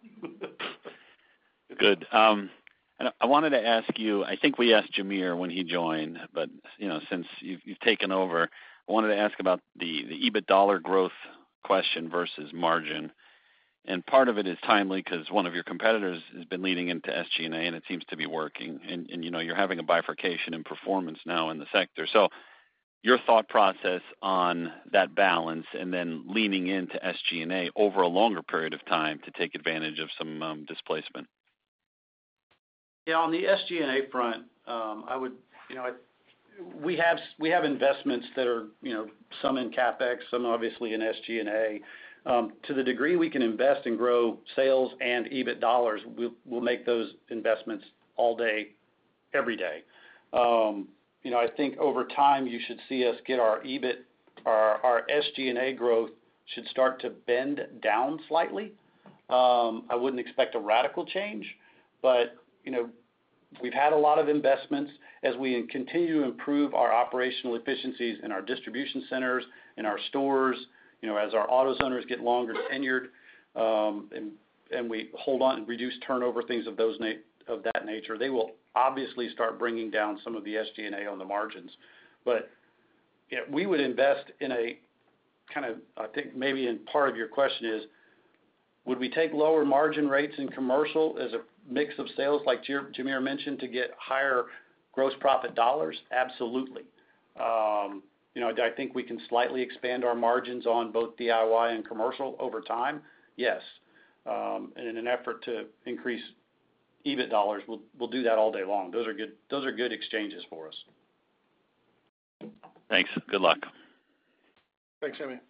Speaker 9: Good. Um, and I wanted to ask you, I think we asked Jameer when he joined, but, you know, since you've, you've taken over, I wanted to ask about the, the E B I T dollar growth question versus margin. And part of it is timely because one of your competitors has been leading into S G and A, and it seems to be working. And, and, you know, you're having a bifurcation in performance now in the sector. So your thought process on that balance and then leaning into S G and A over a longer period of time to take advantage of some um, displacement.
Speaker 3: Yeah, on the S G and A front, um, I would, you know, I, we have we have investments that are, you know, some in CapEx, some obviously in S G and A. Um, to the degree we can invest and grow sales and E B I T dollars, we'll, we'll make those investments all day, every day. Um, you know, I think over time you should see us get our E B I T, our, our S G and A growth should start to bend down slightly. Um, I wouldn't expect a radical change, but, you know, we've had a lot of investments as we continue to improve our operational efficiencies in our distribution centers, in our stores. You know, as our AutoZoners get longer tenured, um, and and we hold on and reduce turnover, things of those na- of that nature, they will obviously start bringing down some of the S G and A on the margins. But yeah, we would invest in a kind of, I think maybe in part of your question is, would we take lower margin rates in commercial as a mix of sales like Jamere mentioned to get higher gross profit dollars? Absolutely. Um, you know, I think we can slightly expand our margins on both D I Y and commercial over time. Yes. Um, and in an effort to increase E B I T dollars, we'll, we'll do that all day long. Those are good, those are good exchanges for us.
Speaker 9: Thanks. Good luck.
Speaker 4: Thanks, Amy.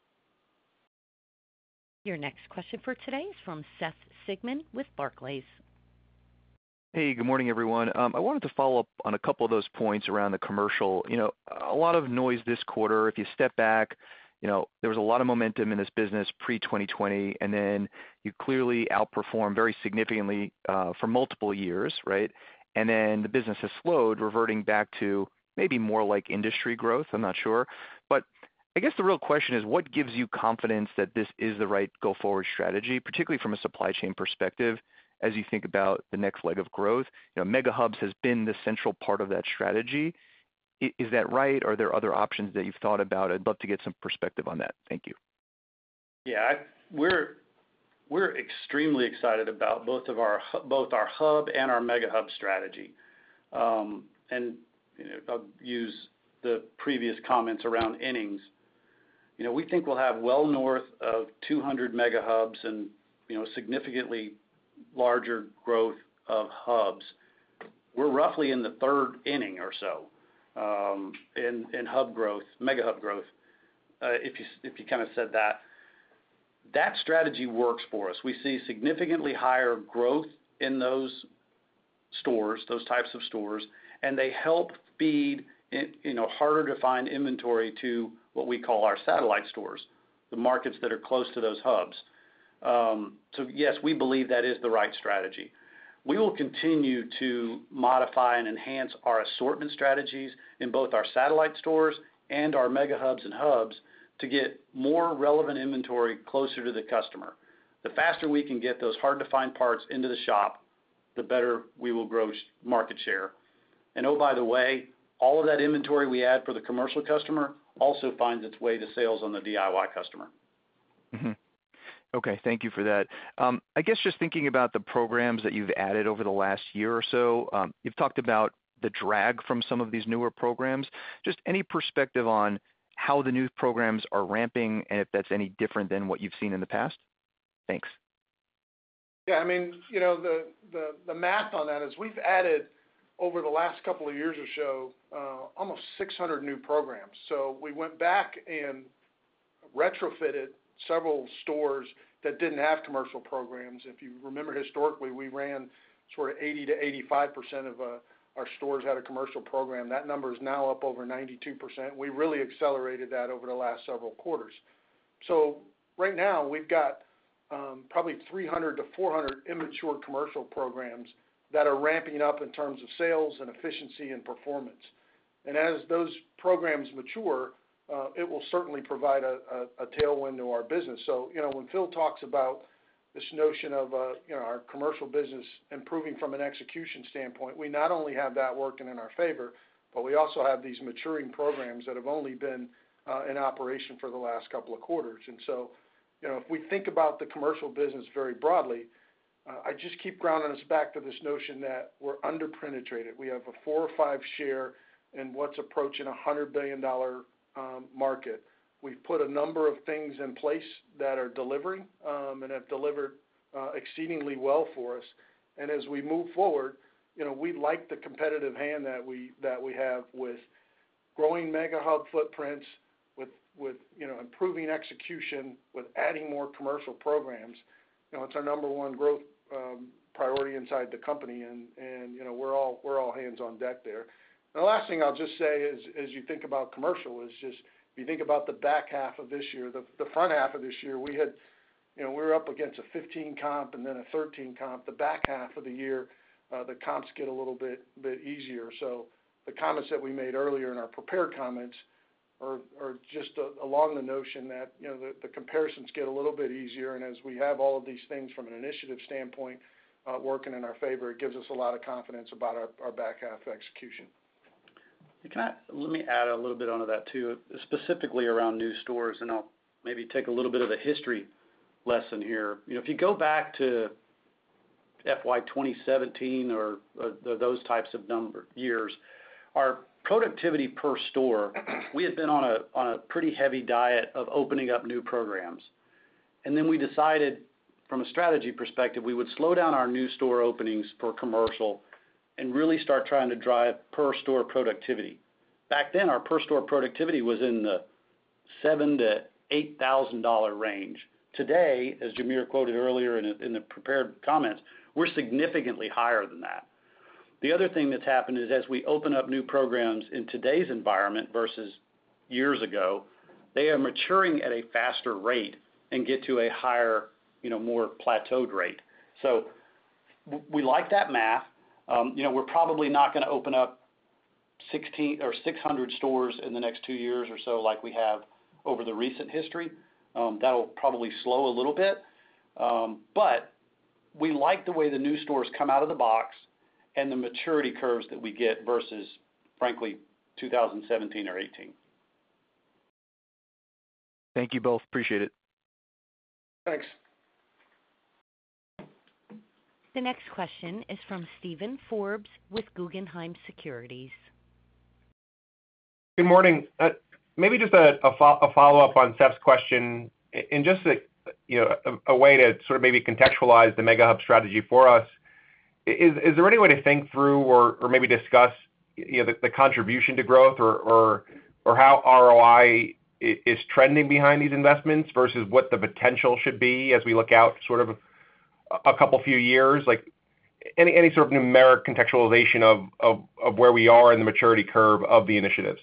Speaker 1: Your next question for today is from Seth Sigman with Barclays.
Speaker 10: Hey, good morning, everyone. Um, I wanted to follow up on a couple of those points around the commercial. You know, a lot of noise this quarter. If you step back, you know, there was a lot of momentum in this business pre twenty twenty, and then you clearly outperformed very significantly uh, for multiple years, right? And then the business has slowed, reverting back to maybe more like industry growth. I'm not sure. But I guess the real question is, what gives you confidence that this is the right go-forward strategy, particularly from a supply chain perspective, as you think about the next leg of growth? You know, Mega Hubs has been the central part of that strategy. Is that right? Or are there other options that you've thought about? I'd love to get some perspective on that. Thank you.
Speaker 3: Yeah, I, we're we're extremely excited about both of our both our hub and our Mega Hub strategy. Um, and you know, I'll use the previous comments around innings. You know, we think we'll have well north of two hundred Mega Hubs and, you know, significantly larger growth of hubs. We're roughly in the third inning or so um, in, in hub growth, Mega Hub growth, uh, if you, if you kind of said that. That strategy works for us. We see significantly higher growth in those stores, those types of stores, and they help feed, you know, harder to find inventory to what we call our satellite stores, the markets that are close to those hubs. Um, so yes, we believe that is the right strategy. We will continue to modify and enhance our assortment strategies in both our satellite stores and our Mega Hubs and hubs to get more relevant inventory closer to the customer. The faster we can get those hard to find parts into the shop, the better we will grow market share. And oh, by the way, all of that inventory we add for the commercial customer also finds its way to sales on the D I Y customer.
Speaker 10: Mm-hmm. Okay, thank you for that. Um, I guess just thinking about the programs that you've added over the last year or so, um, you've talked about the drag from some of these newer programs. Just any perspective on how the new programs are ramping and if that's any different than what you've seen in the past? Thanks.
Speaker 4: Yeah, I mean, you know, the, the, the math on that is we've added over the last couple of years or so, uh, almost six hundred new programs. So we went back and retrofitted several stores that didn't have commercial programs. If you remember historically, we ran sort of eighty to eighty-five percent of uh, our stores had a commercial program. That number is now up over ninety-two percent. We really accelerated that over the last several quarters. So right now we've got um, probably three hundred to four hundred immature commercial programs that are ramping up in terms of sales and efficiency and performance. And as those programs mature, uh, it will certainly provide a, a, a tailwind to our business. So, you know, when Phil talks about this notion of, uh, you know, our commercial business improving from an execution standpoint, we not only have that working in our favor, but we also have these maturing programs that have only been uh, in operation for the last couple of quarters. And so, you know, if we think about the commercial business very broadly, Uh, I just keep grounding us back to this notion that we're under-penetrated. We have a four or five share in what's approaching a one hundred billion dollars um, market. We've put a number of things in place that are delivering um, and have delivered uh, exceedingly well for us. And as we move forward, you know, we like the competitive hand that we that we have with growing Mega Hub footprints, with with you know improving execution, with adding more commercial programs. You know, it's our number one growth um, priority inside the company, and, and you know we're all we're all hands on deck there. And the last thing I'll just say is, as you think about commercial, is just if you think about the back half of this year, the the front half of this year, we had, you know, we were up against a fifteen comp and then a thirteen comp. The back half of the year, uh, the comps get a little bit bit easier. So the comments that we made earlier in our prepared comments are, are just a, along the notion that, you know, the, the comparisons get a little bit easier, and as we have all of these things from an initiative standpoint uh, working in our favor, it gives us a lot of confidence about our, our back half execution.
Speaker 3: Can I, let me add a little bit onto that too, specifically around new stores, and I'll maybe take a little bit of a history lesson here. You know, if you go back to F Y twenty seventeen or uh, those types of number years, our productivity per store, we had been on a on a pretty heavy diet of opening up new programs, and then we decided, from a strategy perspective, we would slow down our new store openings for commercial and really start trying to drive per store productivity. Back then, our per store productivity was in the seven to eight thousand dollar range. Today, as Jamere quoted earlier in, in the prepared comments, we're significantly higher than that. The other thing that's happened is as we open up new programs in today's environment versus years ago, they are maturing at a faster rate and get to a higher, you know, more plateaued rate. So we like that math. Um, you know, we're probably not going to open up sixteen or six hundred stores in the next two years or so like we have over the recent history. Um, that'll probably slow a little bit. Um, but we like the way the new stores come out of the box and the maturity curves that we get versus, frankly, two thousand seventeen or eighteen.
Speaker 10: Thank you both. Appreciate it.
Speaker 4: Thanks.
Speaker 1: The next question is from Steven Forbes with Guggenheim Securities.
Speaker 11: Good morning. Uh, maybe just a, a, fo- a follow-up on Seth's question, and just a, you know, a, a way to sort of maybe contextualize the Mega Hub strategy for us. Is is there any way to think through or, or maybe discuss, you know, the, the contribution to growth or, or or how R O I is trending behind these investments versus what the potential should be as we look out sort of a couple few years? Like any any sort of numeric contextualization of, of, of where we are in the maturity curve of the initiatives?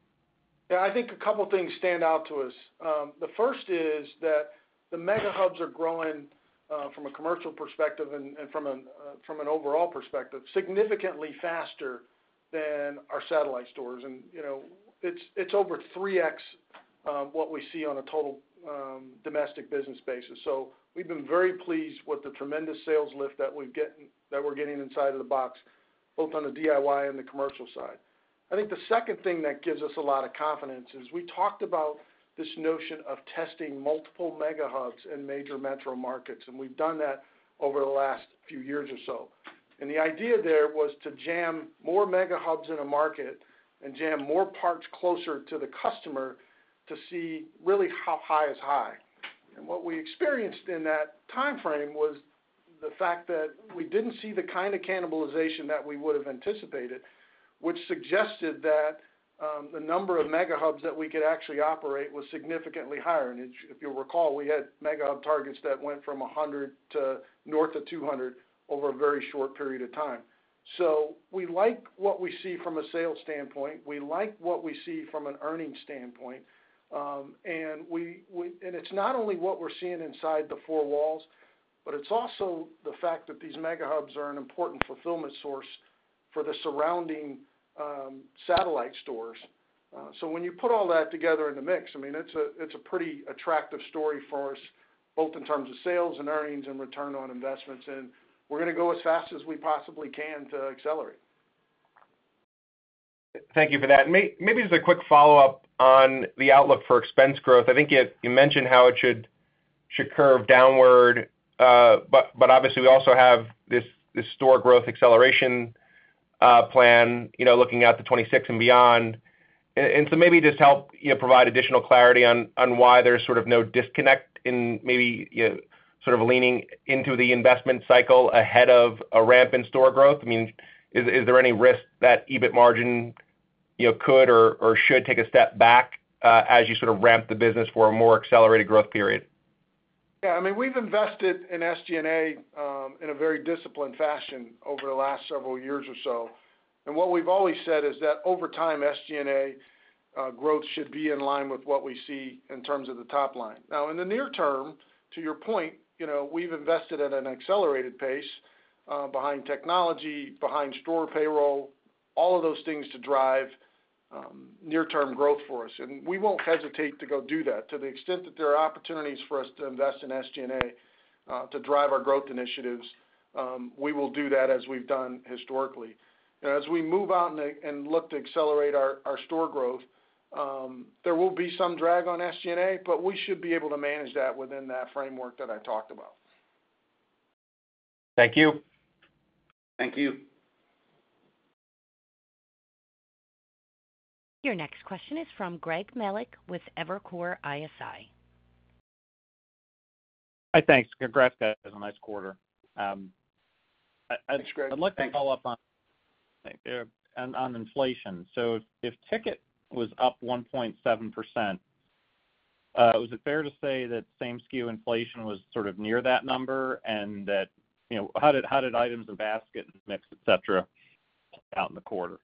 Speaker 4: Yeah, I think a couple things stand out to us. Um, the first is that the Mega Hubs are growing uh, from a commercial perspective and, and from an uh, from an overall perspective significantly faster than our satellite stores, and you know it's it's over three x um, what we see on a total um, domestic business basis. So we've been very pleased with the tremendous sales lift that we get that we're getting inside of the box, both on the D I Y and the commercial side. I think the second thing that gives us a lot of confidence is we talked about this notion of testing multiple Mega Hubs in major metro markets, and we've done that over the last few years or so. And the idea there was to jam more Mega Hubs in a market and jam more parts closer to the customer to see really how high is high. And what we experienced in that time frame was the fact that we didn't see the kind of cannibalization that we would have anticipated, which suggested that um, the number of Mega Hubs that we could actually operate was significantly higher. And if you'll recall, we had Mega Hub targets that went from one hundred to north of two hundred over a very short period of time. So we like what we see from a sales standpoint. We like what we see from an earnings standpoint. Um, and we, we and it's not only what we're seeing inside the four walls, but it's also the fact that these Mega Hubs are an important fulfillment source for the surrounding um, satellite stores. Uh, so when you put all that together in the mix, I mean, it's a it's a pretty attractive story for us, both in terms of sales and earnings and return on investments. And we're going to go as fast as we possibly can to accelerate.
Speaker 11: Thank you for that. Maybe just a quick follow-up on the outlook for expense growth. I think you, you mentioned how it should should curve downward, uh, but but obviously we also have this this store growth acceleration uh, plan, you know, looking out to twenty-six and beyond. And, and so maybe just help you know provide additional clarity on on why there's sort of no disconnect in maybe you know, sort of leaning into the investment cycle ahead of a ramp in store growth. I mean, is is there any risk that E B I T margin you know, could or, or should take a step back uh, as you sort of ramp the business for a more accelerated growth period?
Speaker 4: Yeah, I mean, we've invested in S G and A um, in a very disciplined fashion over the last several years or so. And what we've always said is that over time, S G and A uh, growth should be in line with what we see in terms of the top line. Now, in the near term, to your point, you know, we've invested at an accelerated pace uh, behind technology, behind store payroll, all of those things to drive Um, near-term growth for us, and we won't hesitate to go do that. To the extent that there are opportunities for us to invest in S G and A uh, to drive our growth initiatives, um, we will do that as we've done historically. you know, as we move out and, and look to accelerate our, our store growth, um, there will be some drag on S G and A, but we should be able to manage that within that framework that I talked about.
Speaker 11: Thank you.
Speaker 3: Thank you.
Speaker 1: Your next question is from Greg Melich with Evercore I S I.
Speaker 12: Hi, thanks. Congrats, guys, on a nice quarter. Um, I, I'd,
Speaker 4: Thanks, Greg.
Speaker 12: I'd like to
Speaker 4: Thanks.
Speaker 12: follow up on, uh, on on inflation. So if, if ticket was up one point seven percent, uh, was it fair to say that same S K U inflation was sort of near that number, and that, you know, how did how did items and basket and mix, et cetera, play out in the quarter?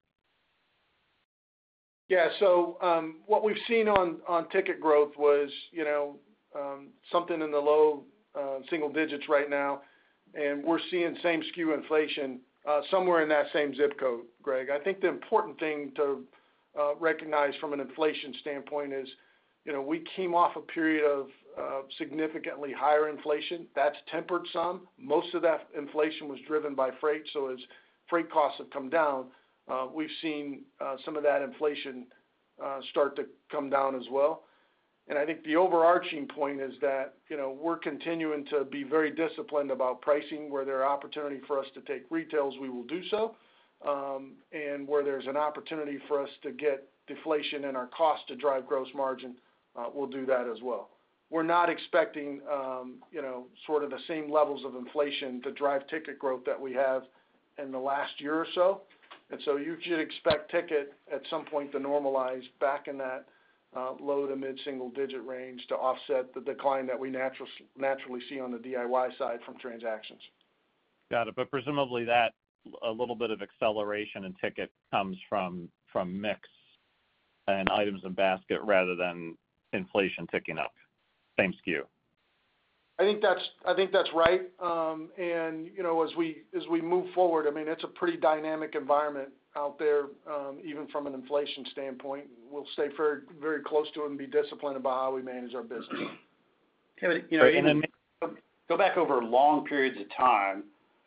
Speaker 4: Yeah, so um, what we've seen on, on ticket growth was, you know, um, something in the low uh, single digits right now, and we're seeing same S K U inflation uh, somewhere in that same zip code, Greg. I think the important thing to uh, recognize from an inflation standpoint is, you know, we came off a period of uh, significantly higher inflation. That's tempered some. Most of that inflation was driven by freight, so as freight costs have come down, Uh, we've seen uh, some of that inflation uh, start to come down as well. And I think the overarching point is that, you know, we're continuing to be very disciplined about pricing. Where there are opportunity for us to take retails, we will do so. Um, and where there's an opportunity for us to get deflation in our cost to drive gross margin, uh, we'll do that as well. We're not expecting, um, you know, sort of the same levels of inflation to drive ticket growth that we have in the last year or so. And so you should expect ticket at some point to normalize back in that uh, low to mid-single digit range to offset the decline that we natural, naturally see on the D I Y side from transactions.
Speaker 12: Got it. But presumably that a little bit of acceleration in ticket comes from from mix and items in basket rather than inflation ticking up. Same S K U.
Speaker 4: I think that's I think that's right. Um, and you know, as we as we move forward, I mean, it's a pretty dynamic environment out there, um, even from an inflation standpoint. We'll stay very very close to it and be disciplined about how we manage our business.
Speaker 3: Yeah, but, you know, even go back over long periods of time,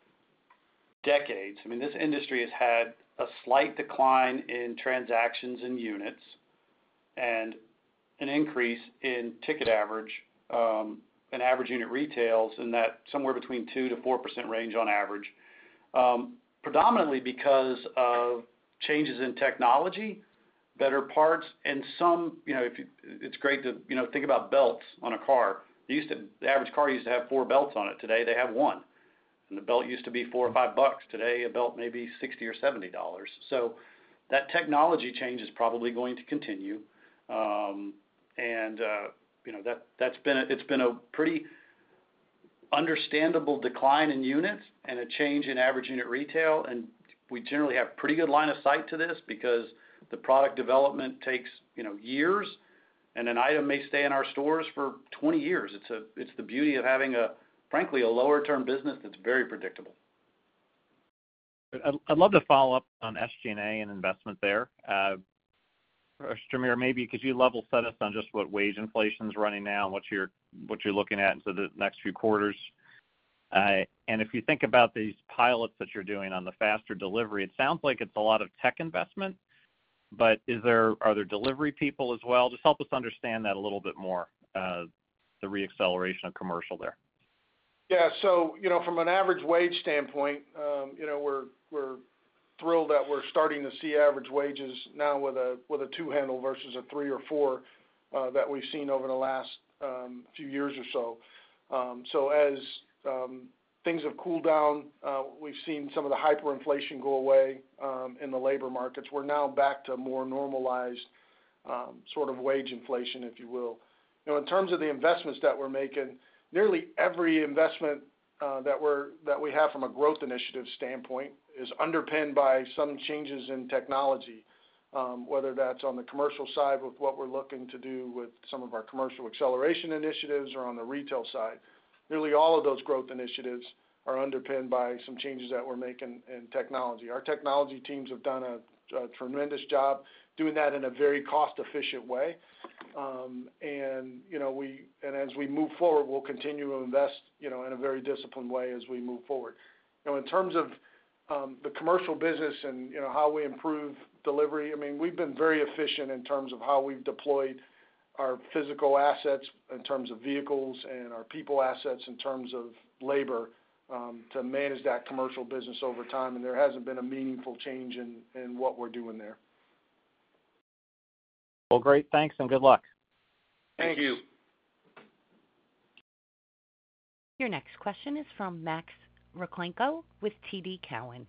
Speaker 3: decades. I mean, this industry has had a slight decline in transactions and units, and an increase in ticket average. Um, and average unit retails in that somewhere between two to four percent range on average, um, predominantly because of changes in technology, better parts, and some, you know, if you, it's great to, you know, think about belts on a car. They used to, the average car used to have four belts on it. Today they have one, and the belt used to be four or five bucks. Today a belt may be sixty or seventy dollars. So that technology change is probably going to continue, um, and uh, You know, that, that's been a, it's been a pretty understandable decline in units and a change in average unit retail. And we generally have pretty good line of sight to this because the product development takes, you know, years, and an item may stay in our stores for twenty years. It's a, it's the beauty of having a, frankly, a lower term business that's very predictable.
Speaker 12: I'd, I'd love to follow up on S G and A and investment there. Uh, Jamere, maybe could you level set us on just what wage inflation is running now and what you're what you're looking at into the next few quarters? Uh, and if you think about these pilots that you're doing on the faster delivery, it sounds like it's a lot of tech investment, but is there are there delivery people as well? Just help us understand that a little bit more, uh, the reacceleration of commercial there.
Speaker 4: Yeah, so you know, from an average wage standpoint, um, you know, we're we're thrilled that we're starting to see average wages now with a with a two handle versus a three or four uh, that we've seen over the last um, few years or so. Um, so as um, things have cooled down, uh, we've seen some of the hyperinflation go away um, in the labor markets. We're now back to more normalized um, sort of wage inflation, if you will. You know, in terms of the investments that we're making, nearly every investment uh, that we're that we have from a growth initiative standpoint is underpinned by some changes in technology, um, whether that's on the commercial side with what we're looking to do with some of our commercial acceleration initiatives or on the retail side. Nearly all of those growth initiatives are underpinned by some changes that we're making in technology. Our technology teams have done a, a tremendous job doing that in a very cost-efficient way. Um, and, you know, we, and as we move forward, we'll continue to invest, you know, in a very disciplined way as we move forward. You know, in terms of Um, the commercial business and, you know, how we improve delivery, I mean, we've been very efficient in terms of how we've deployed our physical assets in terms of vehicles and our people assets in terms of labor um, to manage that commercial business over time, and there hasn't been a meaningful change in, in what we're doing there.
Speaker 12: Well, great. Thanks, and good luck.
Speaker 3: Thank you.
Speaker 1: Your next question is from Max Rakhlenko with T D Cowen.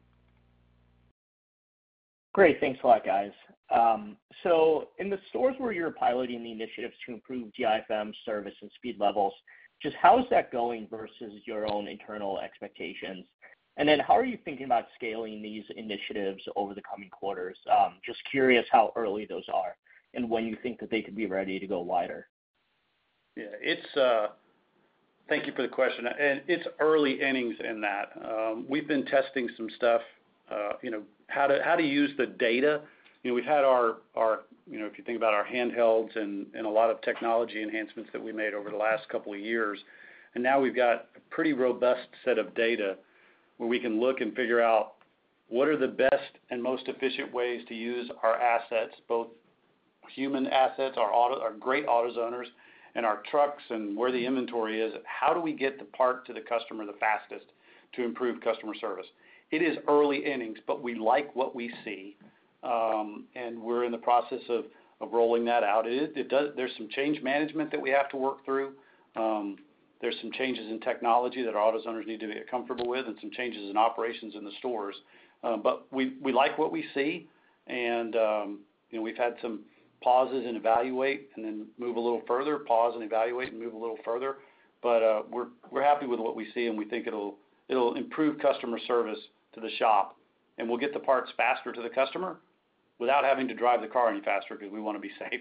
Speaker 13: Great. Thanks a lot, guys. Um, so in the stores where you're piloting the initiatives to improve D I F M service and speed levels, just how is that going versus your own internal expectations? And then how are you thinking about scaling these initiatives over the coming quarters? Um, just curious how early those are and when you think that they could be ready to go wider.
Speaker 3: Yeah, it's uh, thank you for the question, and it's early innings in that. Um, we've been testing some stuff, uh, you know, how to how to use the data. You know, we've had our our you know, if you think about our handhelds and and a lot of technology enhancements that we made over the last couple of years, and now we've got a pretty robust set of data where we can look and figure out what are the best and most efficient ways to use our assets, both human assets, our auto, our great AutoZoners, and our trucks, and where the inventory is. How do we get the part to the customer the fastest to improve customer service? It is early innings, but we like what we see, um, and we're in the process of, of rolling that out. It, it does. There's some change management that we have to work through. Um, there's some changes in technology that our AutoZoners need to get comfortable with, and some changes in operations in the stores. Um, but we, we like what we see, and um, you know, we've had some pauses and evaluate, and then move a little further. Pause and evaluate, and move a little further. But uh, we're we're happy with what we see, and we think it'll it'll improve customer service to the shop, and we'll get the parts faster to the customer without having to drive the car any faster because we want to be safe.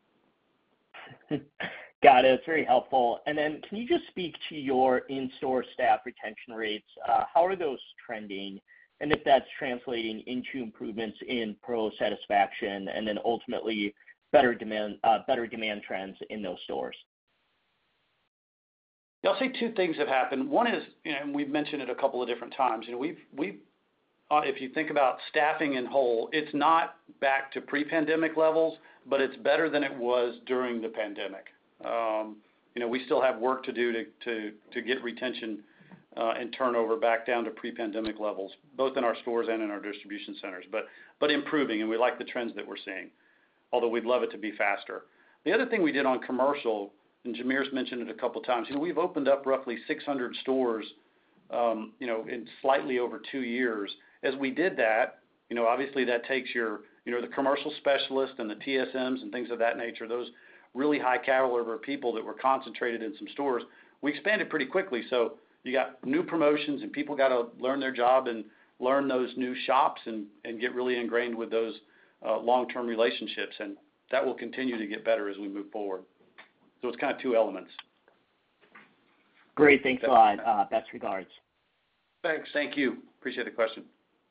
Speaker 13: Got it. It's very helpful. And then can you just speak to your in-store staff retention rates? Uh, how are those trending? And if that's translating into improvements in pro satisfaction and then ultimately better demand, uh, better demand trends in those stores?
Speaker 3: Yeah, I'll say two things have happened. One is, you know, and we've mentioned it a couple of different times. You know, we've we've uh, if you think about staffing in whole, it's not back to pre-pandemic levels, but it's better than it was during the pandemic. Um, you know, we still have work to do to to to get retention uh, and turnover back down to pre-pandemic levels, both in our stores and in our distribution centers. But but improving, and we like the trends that we're seeing. Although we'd love it to be faster. The other thing we did on commercial, and Jameer's mentioned it a couple times, you know, we've opened up roughly six hundred stores, um, you know, in slightly over two years. As we did that, you know, obviously that takes your, you know, the commercial specialists and the T S Ms and things of that nature, those really high caliber people that were concentrated in some stores. We expanded pretty quickly. So you got new promotions, and people got to learn their job and learn those new shops and, and get really ingrained with those uh, long-term relationships. And that will continue to get better as we move forward. So it's kind of two elements.
Speaker 13: Great. Thanks a lot. Uh, best regards.
Speaker 3: Thanks. Thank you. Appreciate the question.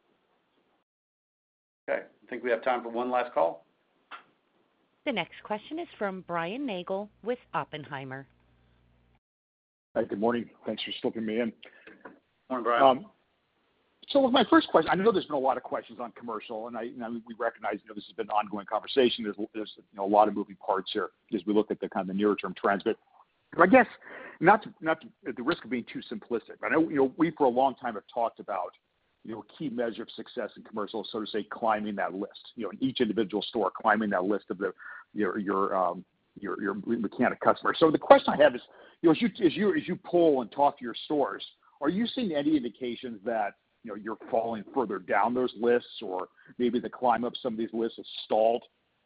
Speaker 3: Okay. I think we have time for one last call.
Speaker 1: The next question is from Brian Nagel with Oppenheimer.
Speaker 14: Hi, good morning. Thanks for slipping me in.
Speaker 3: Morning, Brian. Um,
Speaker 14: so with my first question, I know there's been a lot of questions on commercial, and I, you know, we recognize, you know, this has been an ongoing conversation. There's, there's you know, a lot of moving parts here as we look at the kind of the nearer term trends. But, but I guess not to, not to, at the risk of being too simplistic, I know, you know, we for a long time have talked about, you know, a key measure of success in commercial, so to say, climbing that list. You know, in each individual store, climbing that list of the your your um, your your mechanic customer. So the question I have is, you know, as you as you as you poll and talk to your stores, are you seeing any indications that, you know, you're falling further down those lists, or maybe the climb up some of these lists is stalled?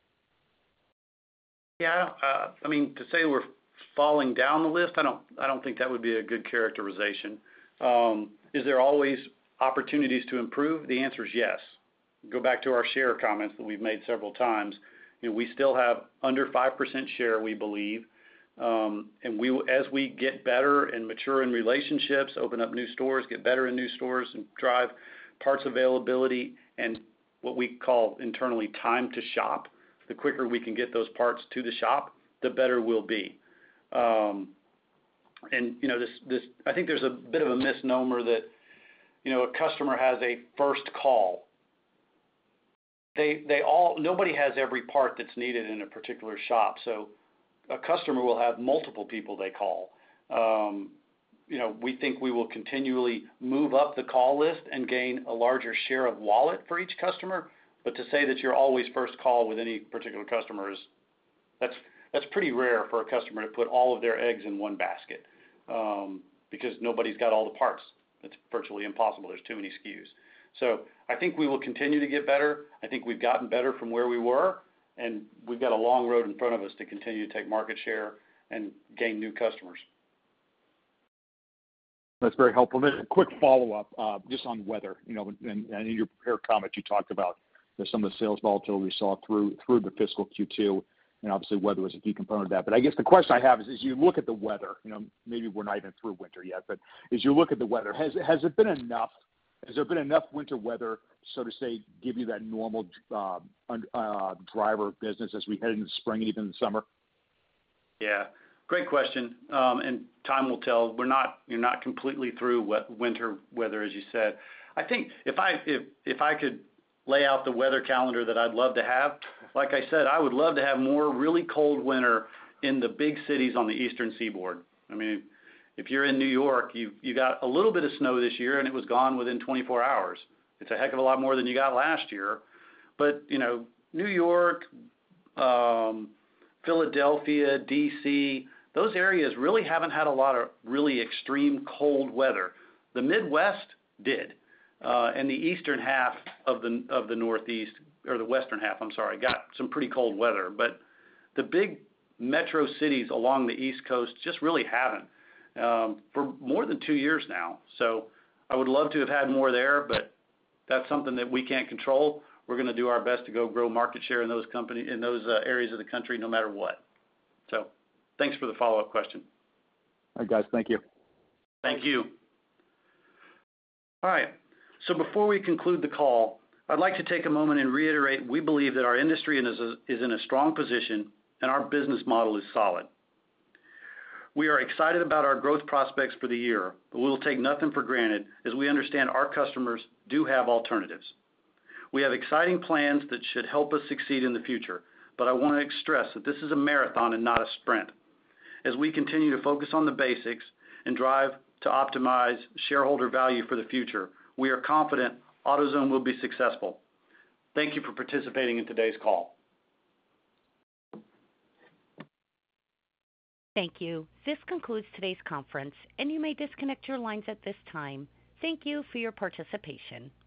Speaker 3: Yeah, uh, I mean, to say we're falling down the list, I don't I don't think that would be a good characterization. Um, is there always opportunities to improve? The answer is yes. Go back to our share comments that we've made several times. You know, we still have under five percent share, we believe. Um, and we, as we get better and mature in relationships, open up new stores, get better in new stores, and drive parts availability and what we call internally time to shop, the quicker we can get those parts to the shop, the better we'll be. Um, and, you know, this, this, I think there's a bit of a misnomer that, you know, a customer has a first call. They they all nobody has every part that's needed in a particular shop, so a customer will have multiple people they call. Um, you know, we think we will continually move up the call list and gain a larger share of wallet for each customer. But to say that you're always first call with any particular customer is that's that's pretty rare for a customer to put all of their eggs in one basket, um, because nobody's got all the parts. It's virtually impossible. There's too many S K Us. So I think we will continue to get better. I think we've gotten better from where we were, and we've got a long road in front of us to continue to take market share and gain new customers.
Speaker 14: That's very helpful. Then a quick follow-up, uh, just on weather. You know, and, and in your prepared comments, you talked about you know, some of the sales volatility we saw through through the fiscal Q two, and obviously weather was a key component of that. But I guess the question I have is, as you look at the weather, you know, maybe we're not even through winter yet, but as you look at the weather, has has it been enough? Has there been enough winter weather, so to say, give you that normal uh, uh, driver of business as we head into spring and even the summer?
Speaker 3: Yeah. Great question, um, and time will tell. We're not you're not completely through wet, winter weather, as you said. I think if I if if I could lay out the weather calendar that I'd love to have, like I said, I would love to have more really cold winter in the big cities on the eastern seaboard. I mean, if you're in New York, you you got a little bit of snow this year, and it was gone within twenty-four hours. It's a heck of a lot more than you got last year. But you know, New York, um, Philadelphia, D C, those areas really haven't had a lot of really extreme cold weather. The Midwest did, uh, and the eastern half of the of the Northeast, or the western half, I'm sorry, got some pretty cold weather. But the big metro cities along the East Coast just really haven't um, for more than two years now. So I would love to have had more there, but that's something that we can't control. We're going to do our best to go grow market share in those company in those uh, areas of the country, no matter what. So. Thanks for the follow-up question.
Speaker 14: All right, guys. Thank you.
Speaker 3: Thank you. All right. So before we conclude the call, I'd like to take a moment and reiterate we believe that our industry is, a, is in a strong position and our business model is solid. We are excited about our growth prospects for the year, but we will take nothing for granted as we understand our customers do have alternatives. We have exciting plans that should help us succeed in the future, but I want to stress that this is a marathon and not a sprint. As we continue to focus on the basics and drive to optimize shareholder value for the future, we are confident AutoZone will be successful. Thank you for participating in today's call.
Speaker 1: Thank you. This concludes today's conference, and you may disconnect your lines at this time. Thank you for your participation.